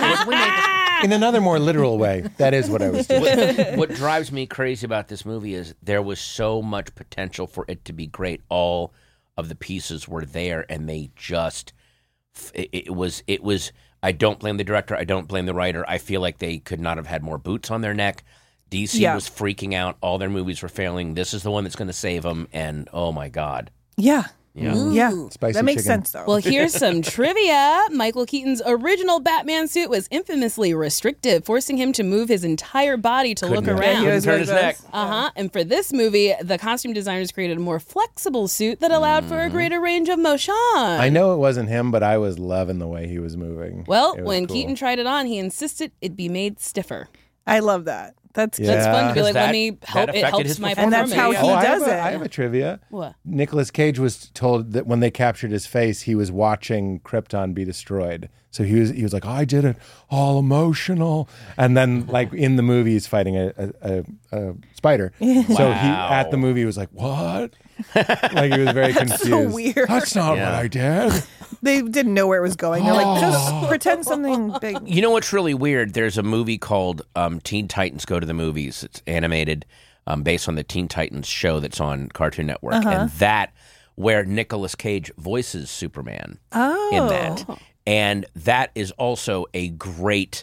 in another more literal way, that is what I was doing. What drives me crazy about this movie is there was so much potential for it to be great. All of the pieces were there, and they just it was. I don't blame the director. I don't blame the writer. I feel like they could not have had more boots on their neck. DC was freaking out. All their movies were failing. This is the one that's going to save them. And oh my God. Yeah. Yeah. Spicy that makes chicken. sense, though. Well, here's some trivia. Michael Keaton's original Batman suit was infamously restrictive, forcing him to move his entire body to look around. Couldn't turn his neck. And for this movie, the costume designers created a more flexible suit that allowed for a greater range of motion. I know it wasn't him, but I was loving the way he was moving. Well, when Keaton tried it on, he insisted it be made stiffer. I love that. That's fun to be like, let me help. It helps my performance. And that's how he does it. I have a trivia. What? Nicolas Cage was told that when they captured his face, he was watching Krypton be destroyed. So he was like, I did it all emotional. And then, like, in the movie, he's fighting a spider. So he at the movie was like, what? Like, he was very confused. So weird. That's not what I did. They didn't know where it was going. They're like, just pretend something big. You know what's really weird? There's a movie called Teen Titans Go to the Movies. It's animated based on the Teen Titans show that's on Cartoon Network. And that, where Nicolas Cage voices Superman in that. And that is also a great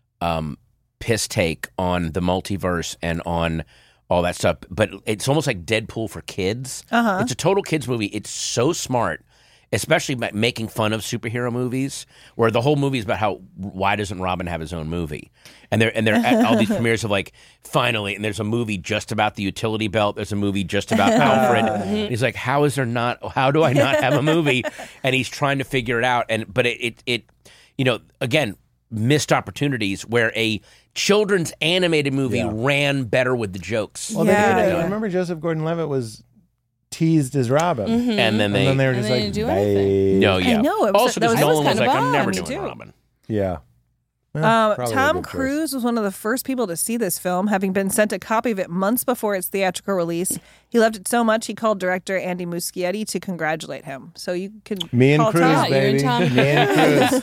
piss take on the multiverse and on all that stuff. But it's almost like Deadpool for kids. It's a total kids movie. It's so smart. Especially by making fun of superhero movies, where the whole movie is about why doesn't Robin have his own movie? And they're at all these premieres of like, finally, and there's a movie just about the utility belt. There's a movie just about Alfred. He's like, how do I not have a movie? And he's trying to figure it out. But it again, missed opportunities where a children's animated movie ran better with the jokes. Well, I remember Joseph Gordon-Levitt was teased as Robin, and then they were just like, didn't do anything. No, yeah. I know. Also, because Nolan was like, kind of I'm never bummed. doing Robin. Yeah. Well, Tom Cruise was one of the first people to see this film, having been sent a copy of it months before its theatrical release. He loved it so much, he called director Andy Muschietti to congratulate him. So you can Me and call Cruise, Tom. baby. Me and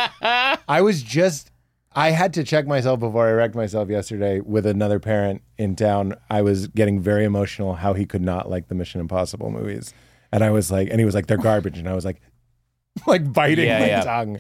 Cruise. I had to check myself before I wrecked myself yesterday with another parent in town. I was getting very emotional how he could not like the Mission Impossible movies. And I was like, and he was like, they're garbage. And I was like biting my tongue.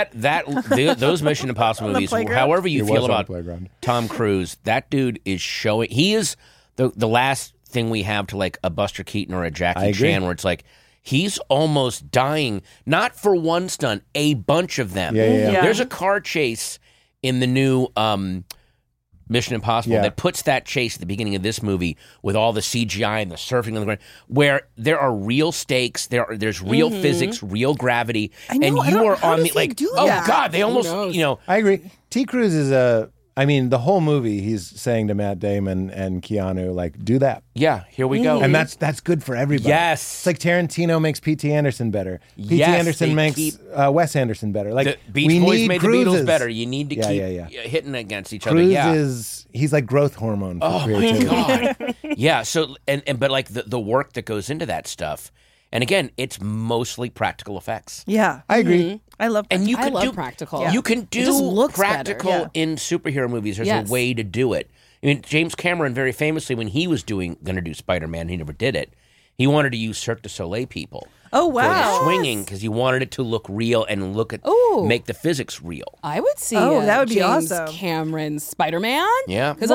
Those Mission Impossible movies, however you feel about Tom Cruise, that dude is showing, he is the last thing we have to like a Buster Keaton or a Jackie Chan where it's like, he's almost dying, not for one stunt, a bunch of them. Yeah. There's a car chase in the new Mission Impossible that puts that chase at the beginning of this movie with all the CGI and the surfing on the ground, where there are real stakes, there's real physics, real gravity, and you are on the like, oh God, they almost, I agree. T. Cruise is the whole movie he's saying to Matt Damon and Keanu, like, do that. Yeah, here we go. And that's good for everybody. Yes. It's like Tarantino makes P.T. Anderson better. P.T. Anderson makes Wes Anderson better. Like, the Beach Boys made Cruises. the Beatles better. You need to keep hitting against each Cruise other. He's like growth hormone for creativity. My God. Yeah, so, but like the work that goes into that stuff, and again, it's mostly practical effects. Yeah. I agree. I love practical. And you can do practical. You can do practical better. in superhero movies. There's a way to do it. I mean, James Cameron, very famously, when he was going to do Spider-Man, he never did it. He wanted to use Cirque du Soleil people. Oh, wow. For the swinging, because he wanted it to look real and make the physics real. I would see that would be James awesome. Cameron's Spider-Man. Yeah. Because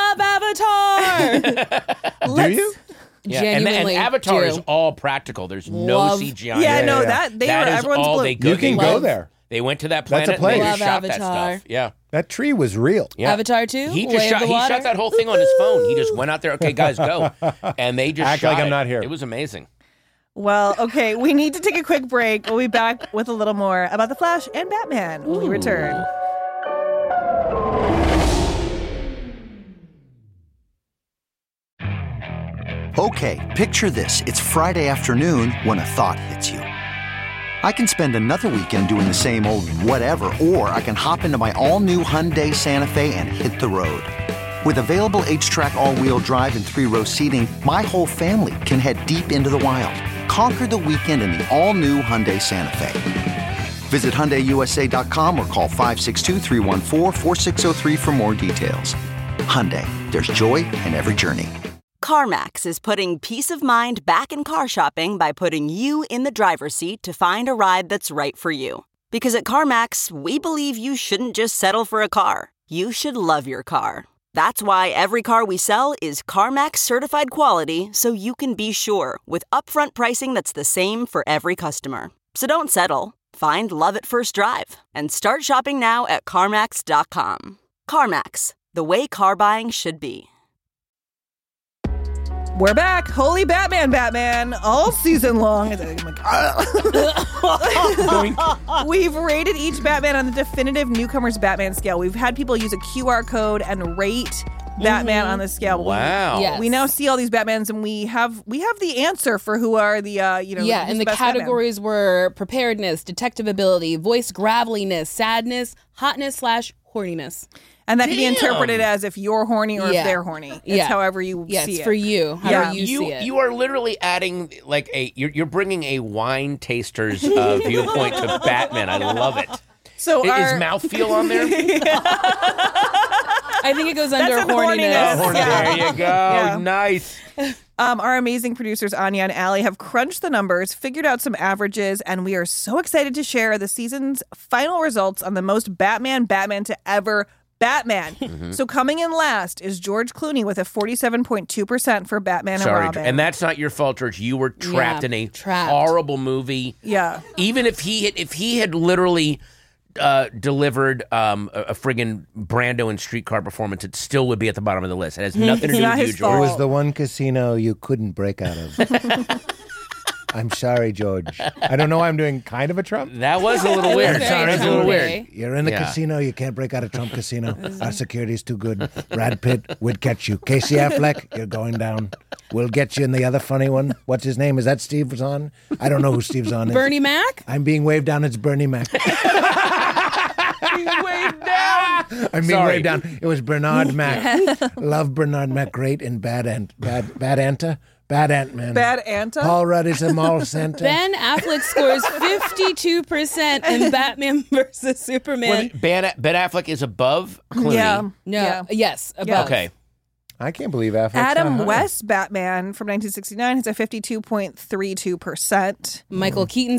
I love Avatar. Do you? Yeah, and Avatar is all practical. There's no CGI. Yeah, no, that is everyone's all blue. they go. You can go there. They went to that planet. That's a place. And Love they shot Avatar. that stuff. Yeah, that tree was real. Yeah. Avatar 2? He shot that whole thing on his phone. He just went out there. Okay, guys, go. And they just act shot like I'm it. not here. It was amazing. Well, okay, we need to take a quick break. We'll be back with a little more about The Flash and Batman when we return. Okay, picture this. It's Friday afternoon when a thought hits you. I can spend another weekend doing the same old whatever, or I can hop into my all-new Hyundai Santa Fe and hit the road. With available H-Track all-wheel drive and 3-row seating, my whole family can head deep into the wild. Conquer the weekend in the all-new Hyundai Santa Fe. Visit HyundaiUSA.com or call 562-314-4603 for more details. Hyundai, there's joy in every journey. CarMax is putting peace of mind back in car shopping by putting you in the driver's seat to find a ride that's right for you. Because at CarMax, we believe you shouldn't just settle for a car. You should love your car. That's why every car we sell is CarMax certified quality, so you can be sure with upfront pricing that's the same for every customer. So don't settle. Find love at first drive and start shopping now at CarMax.com. CarMax, the way car buying should be. We're back. Holy Batman, all season long. We've rated each Batman on the definitive newcomers Batman scale. We've had people use a QR code and rate Batman on the scale. Wow. Yes. We now see all these Batmans, and we have the answer for who are the and the categories were preparedness, detective ability, voice graveliness, sadness, hotness / horniness. And that can be interpreted as if you're horny or if they're horny. It's however you see it. It's for you. However you see it. You are literally adding you're bringing a wine taster's viewpoint to Batman. I love it. So is mouthfeel on there? I think it goes under horniness. There you go. Yeah. Nice. Our amazing producers, Anya and Allie, have crunched the numbers, figured out some averages, and we are so excited to share the season's final results on the most Batman to ever Batman. Mm-hmm. So coming in last is George Clooney with a 47.2% for Batman and Robin. And that's not your fault, George. You were trapped in a horrible movie. Yeah. Even if he had literally delivered a friggin' Brando and Streetcar performance, it still would be at the bottom of the list. It has nothing to do with you, George. It was the one casino you couldn't break out of. I'm sorry, George. I don't know why I'm doing kind of a Trump. That was a little weird. Sorry, it's a little weird. You're in the casino. You can't break out of Trump casino. Our security's too good. Brad Pitt would catch you. Casey Affleck, you're going down. We'll get you in the other funny one. What's his name? Is that Steve Zahn? I don't know who Steve Zahn is. Bernie Mac? I'm being waved down. It's Bernie Mac. Being waved down. I'm being waved down. It was Bernard Mac. Love Bernard Mac. Great in Bad Anta. Bad Ant-Man. Bad Anta? Paul Rudd is a mall center. Ben Affleck scores 52% in Batman versus Superman. Ben Affleck is above Clooney? Yeah. Yes, above. Okay. I can't believe Affleck's Adam West Batman from 1969 has a 52.32%. Michael Keaton,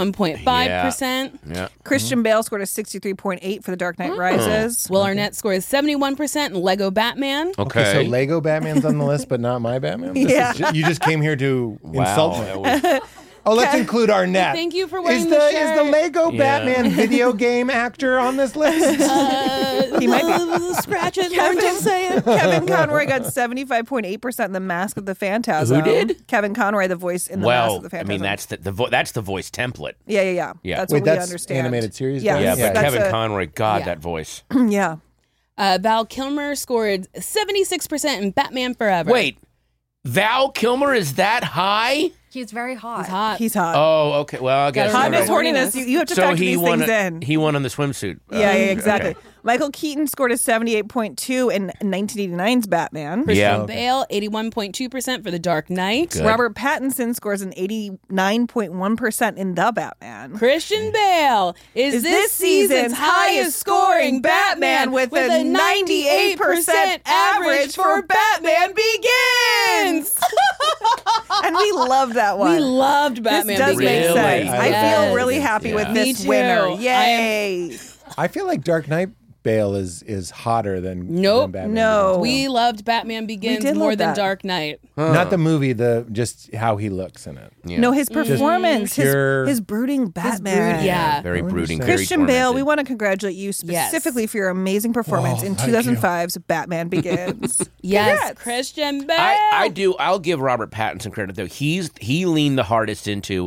61.5%. Yeah. Christian Bale scored a 63.8% for The Dark Knight Rises. Will Arnett scores 71% in Lego Batman. Okay. So Lego Batman's on the list, but not my Batman? You just came here to insult me. Oh, let's include Arnett. Thank you for wearing the shirt. Is the Lego Batman video game actor on this list? He might be. Scratch it. Don't say it. Kevin Conroy got 75.8% in The Mask of the Phantasm. Who did? Kevin Conroy, the voice in The Mask of the Phantasm. I mean, that's the voice template. Yeah. That's what we understand. Animated series? Yeah, but Kevin Conroy, that voice. Yeah. Val Kilmer scored 76% in Batman Forever. Wait, Val Kilmer is that high? He's very hot. He's hot. Oh, okay. Well, I guess hotness, horniness. You have to factor these things in. He won on the swimsuit. Yeah, exactly. Okay. Michael Keaton scored a 78.2 in 1989's Batman. Christian Bale, 81.2% for The Dark Knight. Good. Robert Pattinson scores an 89.1% in The Batman. Christian Bale is this season's highest scoring Batman with a 98% average for Batman Begins. And we loved that one. We loved Batman Begins. This does make sense. I feel really happy with Me this too. winner. Yay. I feel like Dark Knight Bale is hotter than Batman. No. We loved Batman Begins more than Dark Knight. Not the movie, just how he looks in it. Yeah. No, his performance, his brooding Batman. Very brooding. Christian Bale, we want to congratulate you specifically for your amazing performance in 2005's Batman Begins. Yes, Christian Bale. I do. I'll give Robert Pattinson credit though. He leaned the hardest into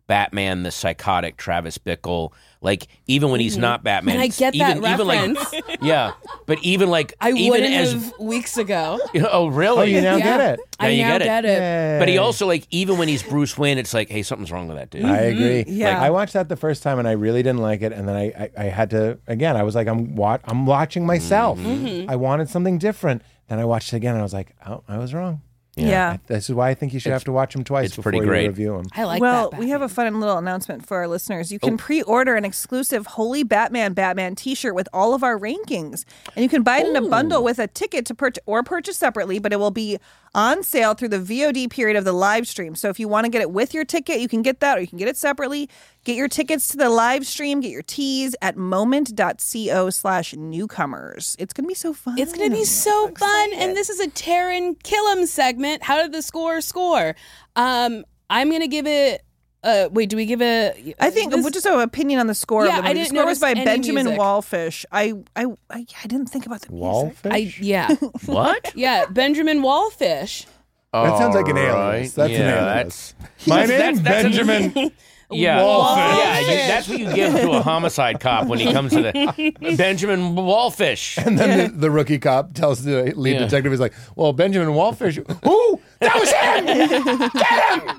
Batman, the psychotic Travis Bickle. Like, even when he's not Batman. And I get that reference. Like, yeah, but even like... I even wouldn't as, have weeks ago. Oh, really? Oh, you now get it. Now I you now get it. Yay. But he also, like, even when he's Bruce Wayne, it's like, hey, something's wrong with that dude. I agree. Yeah. I watched that the first time and I really didn't like it. And then I had to, again, I was like, I'm watching myself. I wanted something different. Then I watched it again and I was like, oh, I was wrong. Yeah. This is why I think you should have to watch them twice before you review them. I like well, that. we have a fun little announcement for our listeners. You can pre-order an exclusive Holy Batman t-shirt with all of our rankings. And you can buy it in a bundle with a ticket to purchase separately, but it will be on sale through the VOD period of the live stream. So if you want to get it with your ticket, you can get that, or you can get it separately. Get your tickets to the live stream, get your tees at moment.co/newcomers. It's going to be so fun. It's going to be so fun. And this is a Taran Killam segment. How did the score? I'm going to give it... wait, do we give a... I think just an opinion on the score. Yeah, of the I movie. didn't The score was by notice any Benjamin music. Wallfish. I didn't think about the music. Wallfish? Yeah. What? Yeah, Benjamin Wallfish. That sounds like an alias. That's an alias. My name, Benjamin. Yeah, Wallfish. yeah. That's what you give to a homicide cop when he comes to the Benjamin Wallfish. And then the rookie cop tells the lead detective, he's like, well, Benjamin Wallfish. Who? That was him! Get him!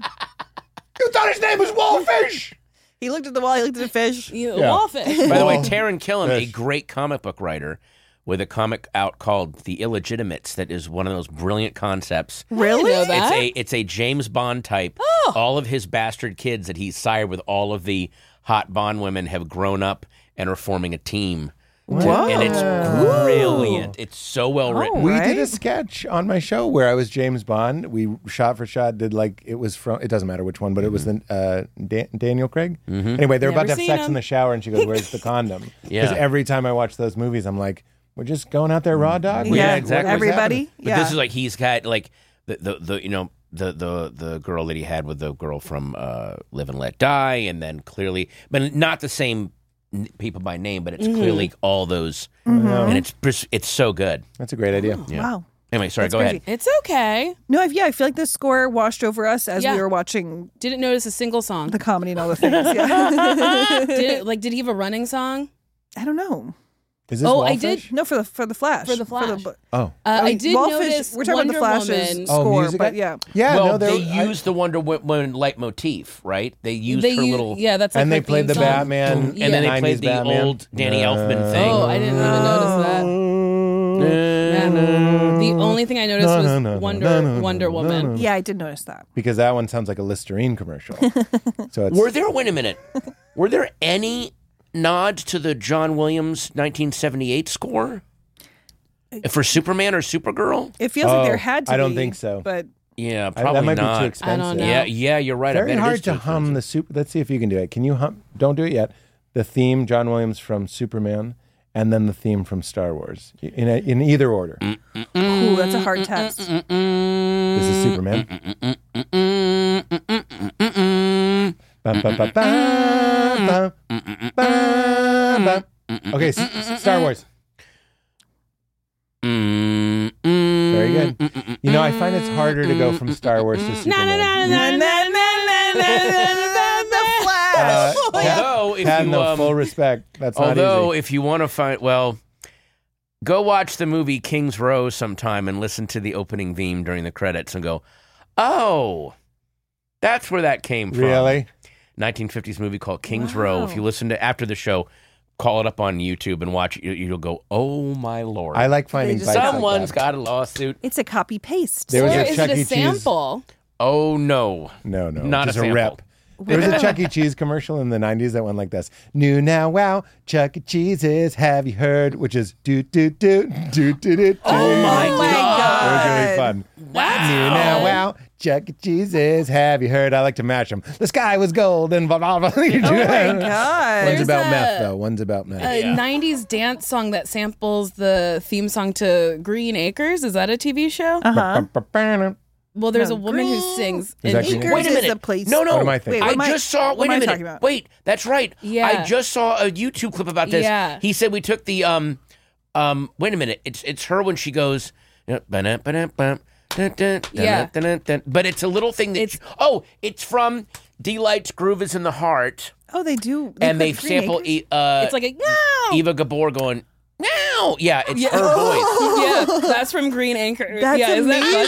You thought his name was Wallfish! He looked at the wall, he looked at the fish. Wallfish. By the way, Taran Killam, a great comic book writer, with a comic out called The Illegitimates that is one of those brilliant concepts. Really? I didn't know that. It's a James Bond type. All of his bastard kids that he's sired with all of the hot Bond women have grown up and are forming a team. Whoa. And it's brilliant. It's so well written. We did a sketch on my show where I was James Bond. We shot for shot did like, it was from, it doesn't matter which one, but it was the Daniel Craig. Anyway, they're about to have sex in the shower and she goes, where's the condom? Because every time I watch those movies, I'm like, we're just going out there raw dog. Yeah, exactly. Everybody. But this is like, he's got like the you know, the girl that he had with the girl from Live and Let Die, and then clearly, but not the same people by name, but it's clearly all those, and it's so good. That's a great idea. Wow. Anyway, sorry, That's go crazy. ahead. It's okay. No, I feel like this score washed over us as we were watching Didn't notice a single song. the comedy and all the things. Yeah. Did he have a running song? I don't know. Is this I Wallfish? did. No, for the Flash. For the Flash. I did Wallfish, notice we're talking Wonder about the Flash's Woman. score, music? but yeah. Yeah, Well, no, they used the Wonder Woman leitmotif, right? They used her little... Yeah, that's like and they her played the theme song. Batman. And then they 90s played the Batman. old Danny Elfman thing. Oh, I didn't even notice that. The only thing I noticed was Wonder Woman. Yeah, I did notice that. Because that one sounds like a Listerine commercial. So it's, Wait a minute. Were there any nods to the John Williams 1978 score for Superman or Supergirl? It feels like there had to be. I don't think so. But Yeah, probably that might not. be too expensive. I don't know. Yeah, you're right. Very I bet it hard is to too hum the super. Let's see if you can do it. Can you hum? Don't do it yet. The theme, John Williams from Superman, and then the theme from Star Wars in either order. ooh, that's a hard test. This is Superman. Ba, ba, ba, ba, ba, ba, ba. Okay, Star Wars. Very good. You know, I find it's harder to go from Star Wars to Superman. The Flash. Although, if Had you, no full respect. That's not although easy. if you want to find, well, go watch the movie King's Row sometime and listen to the opening theme during the credits and go, oh, that's where that came from. Really? 1950s movie called King's Row. If you listen to after the show, call it up on YouTube and watch it. You'll go, oh my Lord. I like finding bites Someone's like that. got a lawsuit. It's a copy paste. There was Or a is Chuck it E. a Cheese. sample? Oh no. No, Not just a sample. rep. There was a Chuck E. Cheese commercial in the 90s that went like this. New now, wow, Chuck E. Cheese's, have you heard? Which is do, do, do, do, do, do. Oh my It was God. really fun. New now, wow, Chuck E. Cheese's, have you heard? I like to mash them. The sky was gold and blah, blah, blah. Oh my God. One's There's about a- meth, though. One's about meth. A 90s dance song that samples the theme song to Green Acres. Is that a TV show? Well, there's a woman who sings. Is that Green Acres Wait a is minute. a place. No. What am I thinking? Wait, what I just saw. what Wait am a I minute. talking about? Wait, that's right. Yeah. I just saw a YouTube clip about this. Yeah. He said we took the Wait a minute. It's her when she goes. But it's a little thing that. It's from Delight's Groove is in the Heart. Oh, they do. They sample it's like a no. Eva Gabor going, no. Yeah, it's her voice. Yeah, that's from Green Acres. That's amazing.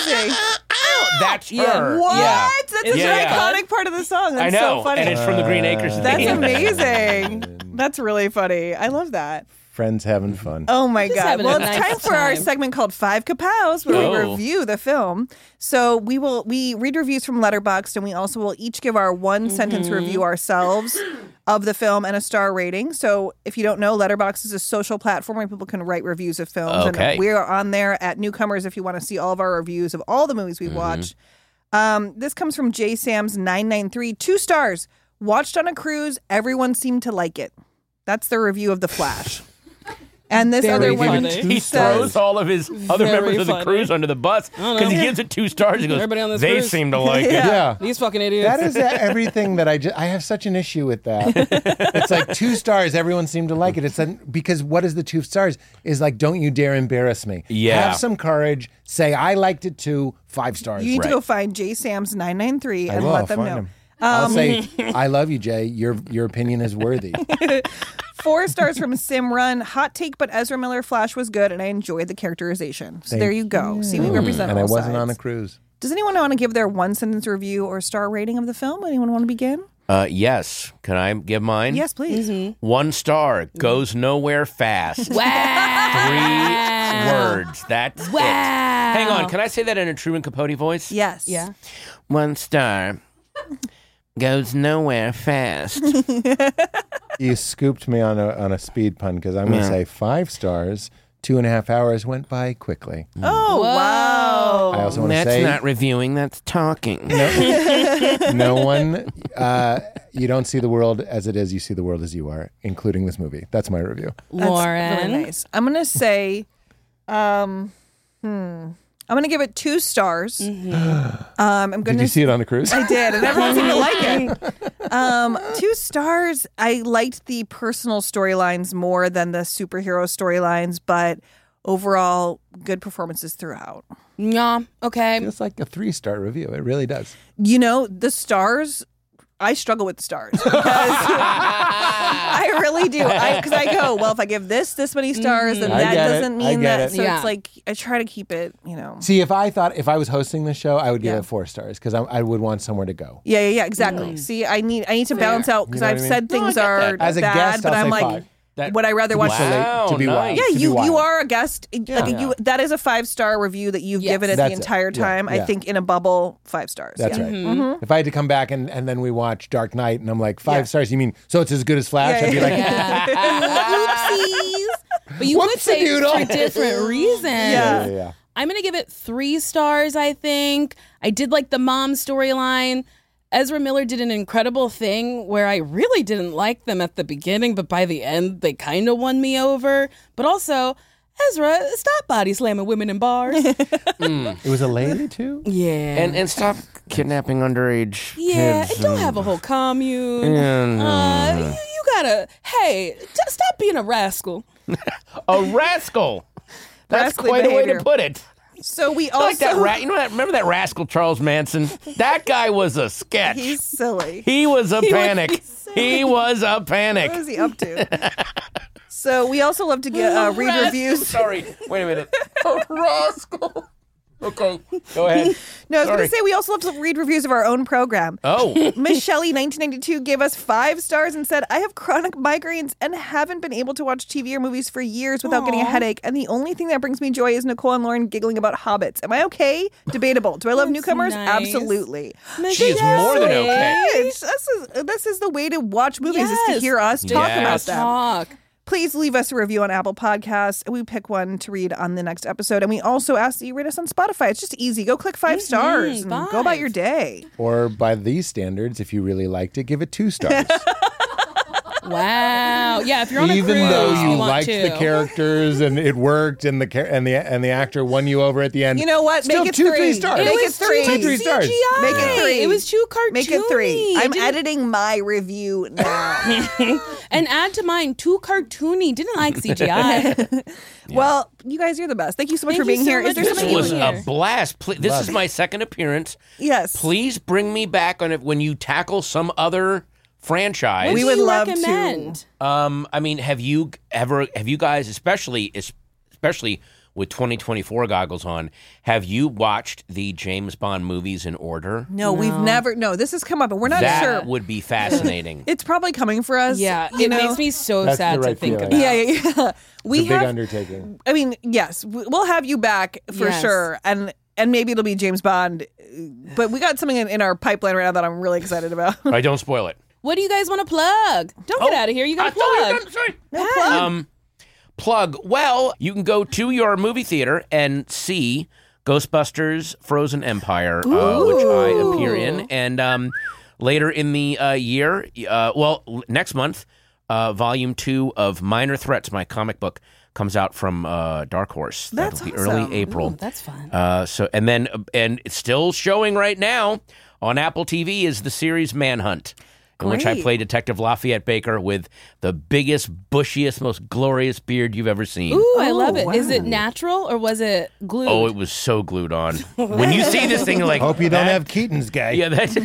That's her. What? Yeah. That's an iconic part of the song. That's I know. so funny. And it's from the Green Acres. That's amazing. That's really funny. I love that. Friends having fun. Oh my God. Well, it's nice time for our segment called Five Kapows, where we review the film. So we read reviews from Letterboxd, and we also will each give our one sentence review ourselves of the film and a star rating. So if you don't know, Letterboxd is a social platform where people can write reviews of films. Okay. And we are on there at Newcomers if you want to see all of our reviews of all the movies we've watched. This comes from JSams993. 2 stars. Watched on a cruise. Everyone seemed to like it. That's the review of The Flash. And this other one, he throws all of his other members of the cruise under the bus because he gives it 2 stars. He goes, everybody on this they cruise seem to like it. Yeah. These fucking idiots. That is everything that I have such an issue with that. It's like 2 stars. Everyone seemed to like it. It's because what is the 2 stars? Is like, don't you dare embarrass me. Yeah. Have some courage. Say, I liked it too. 5 stars. You need to go find JSams993 and let them know. I'll say, I love you, Jay. Your opinion is worthy. 4 stars from Simrun. Hot take, but Ezra Miller Flash was good, and I enjoyed the characterization. So there you go. See, we represent and all I wasn't sides. on a cruise. Does anyone want to give their 1-sentence review or star rating of the film? Anyone want to begin? Yes. Can I give mine? Yes, please. 1 star. Goes nowhere fast. Wow. 3 words. That's it. Hang on. Can I say that in a Truman Capote voice? Yes. Yeah. 1 star. Goes nowhere fast. You scooped me on a speed pun because I'm going to say 5 stars. 2.5 hours went by quickly. Oh, wow. I also want to That's say... not reviewing, that's talking. No one... you don't see the world as it is, you see the world as you are, including this movie. That's my review. Lauren. That's really nice. I'm going to say... I'm going to give it 2 stars. Did you see it on a cruise? I did, and everyone seemed to like it. 2 stars. I liked the personal storylines more than the superhero storylines, but overall, good performances throughout. Yeah, okay. It's like a 3-star review. It really does. You know, the stars... I struggle with the stars because I really do. Because I go, well, if I give this many stars, then that doesn't mean that. So it's like I try to keep it, See, if I was hosting the show, I would give it 4 stars because I would want somewhere to go. Yeah, exactly. See, I need to balance out because I've said things are as a bad, guest, but I'll I'm say like. 5. Would I rather watch to be wild? Yeah, you are a guest. Yeah. That is a 5-star review that you've given it the entire time. I think in a bubble, 5 stars. That's right. If I had to come back and then we watch Dark Knight and I'm like 5 stars, you mean so it's as good as Flash? I'd be like, oopsies. But you would say for different reasons. Yeah. I'm gonna give it 3 stars. I think I did like the mom storyline. Ezra Miller did an incredible thing where I really didn't like them at the beginning, but by the end, they kind of won me over. But also, Ezra, stop body slamming women in bars. It was a lady, too? Yeah. And stop kidnapping underage kids. And don't have a whole commune. You gotta, stop being a rascal. A rascal? That's quite a way to put it. So we also like that remember that rascal Charles Manson? That guy was a sketch. He's silly. He was a panic. He was a panic. What was he up to? So we also love to get read reviews. Sorry, wait a minute. A rascal. Okay, go ahead. No, I was going to say we also love to read reviews of our own program. Oh. Miss Shelley, 1992, gave us 5 stars and said, I have chronic migraines and haven't been able to watch TV or movies for years without getting a headache. And the only thing that brings me joy is Nicole and Lauren giggling about hobbits. Am I okay? Debatable. Do I love newcomers? Nice. Absolutely. She is more than okay. This is the way to watch movies, is to hear us talk about them. Please leave us a review on Apple Podcasts, and we pick one to read on the next episode. And we also ask that you rate us on Spotify. It's just easy. Go click 5 stars and go about your day. Or by these standards, if you really liked it, give it 2 stars. Wow. Yeah, if you're on a even cruise, though you want liked to. the characters and it worked and the actor won you over at the end. You know what? Still Make it 3 3 stars. Make it 3. 3 stars. Make it 3. It was too cartoony. Make it 3. I'm editing my review now. And add to mine, too cartoony. Didn't like CGI. Well, you guys are the best. Thank you so much for being here. Is there This something was you a blast. This is my second appearance. Yes. Please bring me back on it when you tackle some other franchise. We would love recommend? to. I mean, have you guys, especially with 2024 goggles on, have you watched the James Bond movies in order? No, we've never. No, this has come up, and we're not sure. That would be fascinating. It's probably coming for us. Yeah, it makes me so sad to think about. Yeah. We it's a have big undertaking. I mean, yes, we'll have you back for sure, and maybe it'll be James Bond. But we got something in our pipeline right now that I'm really excited about. All right, don't spoil it. What do you guys want to plug? Don't get out of here. You got to plug. Sorry. No plug. Plug. Well, you can go to your movie theater and see Ghostbusters Frozen Empire, which I appear in. And later in the year, next month, Volume 2 of Minor Threats, my comic book, comes out from Dark Horse. That's That'll be awesome. early April. Ooh, that's fun. And it's still showing right now on Apple TV is the series Manhunt, in which I play Detective Lafayette Baker with the biggest, bushiest, most glorious beard you've ever seen. Ooh, I love it. Wow. Is it natural or was it glued? Oh, it was so glued on. When you see this thing, you're like, hope you don't have Keaton's guy. Yeah, that's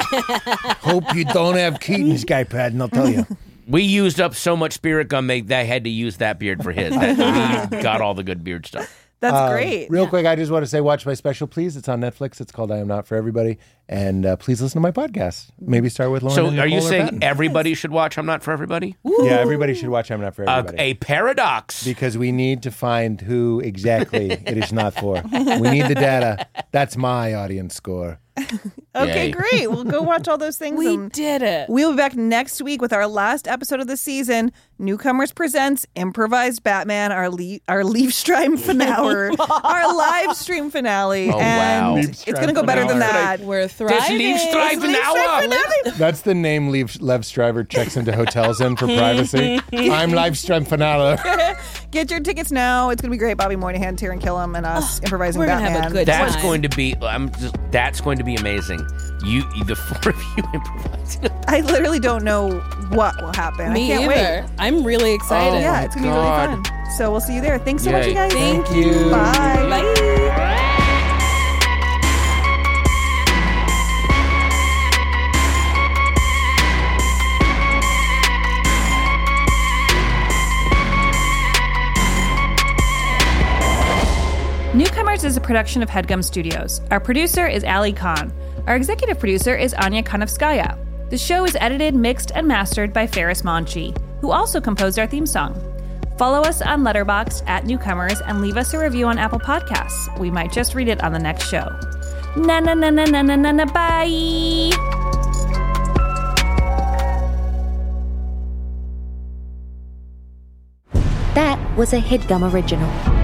Hope you don't have Keaton's guy, Pat, and I'll tell you. We used up so much spirit gum, they had to use that beard for his. He got all the good beard stuff. That's great. Real quick, I just want to say, watch my special, please. It's on Netflix. It's called I Am Not For Everybody. And please listen to my podcast. Maybe start with Lauren. So and are you Nicole or saying Patton. everybody should watch I'm Not For Everybody? Yeah, everybody should watch I'm Not For Everybody. A paradox. Because we need to find who exactly it is not for. We need the data. That's my audience score. Okay, Yay. great. We'll go watch all those things. We did it. We'll be back next week with our last episode of the season. Newcomers Presents Improvised Batman, our Leafstream finale, our live stream finale. Oh, and wow. it's going to go better than that. We're thriving. That's the name Lev Striver checks into hotels in for privacy. I'm Livestream Finale. Get your tickets now. It's going to be great. Bobby Moynihan, Taron Killam, and us improvising we're gonna Batman. have a good That's time. going to be. That's going to be amazing. The four of you improvising. I literally don't know what will happen. Me I can't either. wait. I'm really excited. Yeah, it's going to be really fun. So we'll see you there. Thanks so much, you guys. Thank you. Bye. Bye. Newcomers is a production of HeadGum Studios. Our producer is Ali Khan. Our executive producer is Anya Konevskaya. The show is edited, mixed, and mastered by Ferris Monchi, who also composed our theme song. Follow us on Letterboxd @Newcomers and leave us a review on Apple Podcasts. We might just read it on the next show. Na na na na na na na na bye. That was a HeadGum original.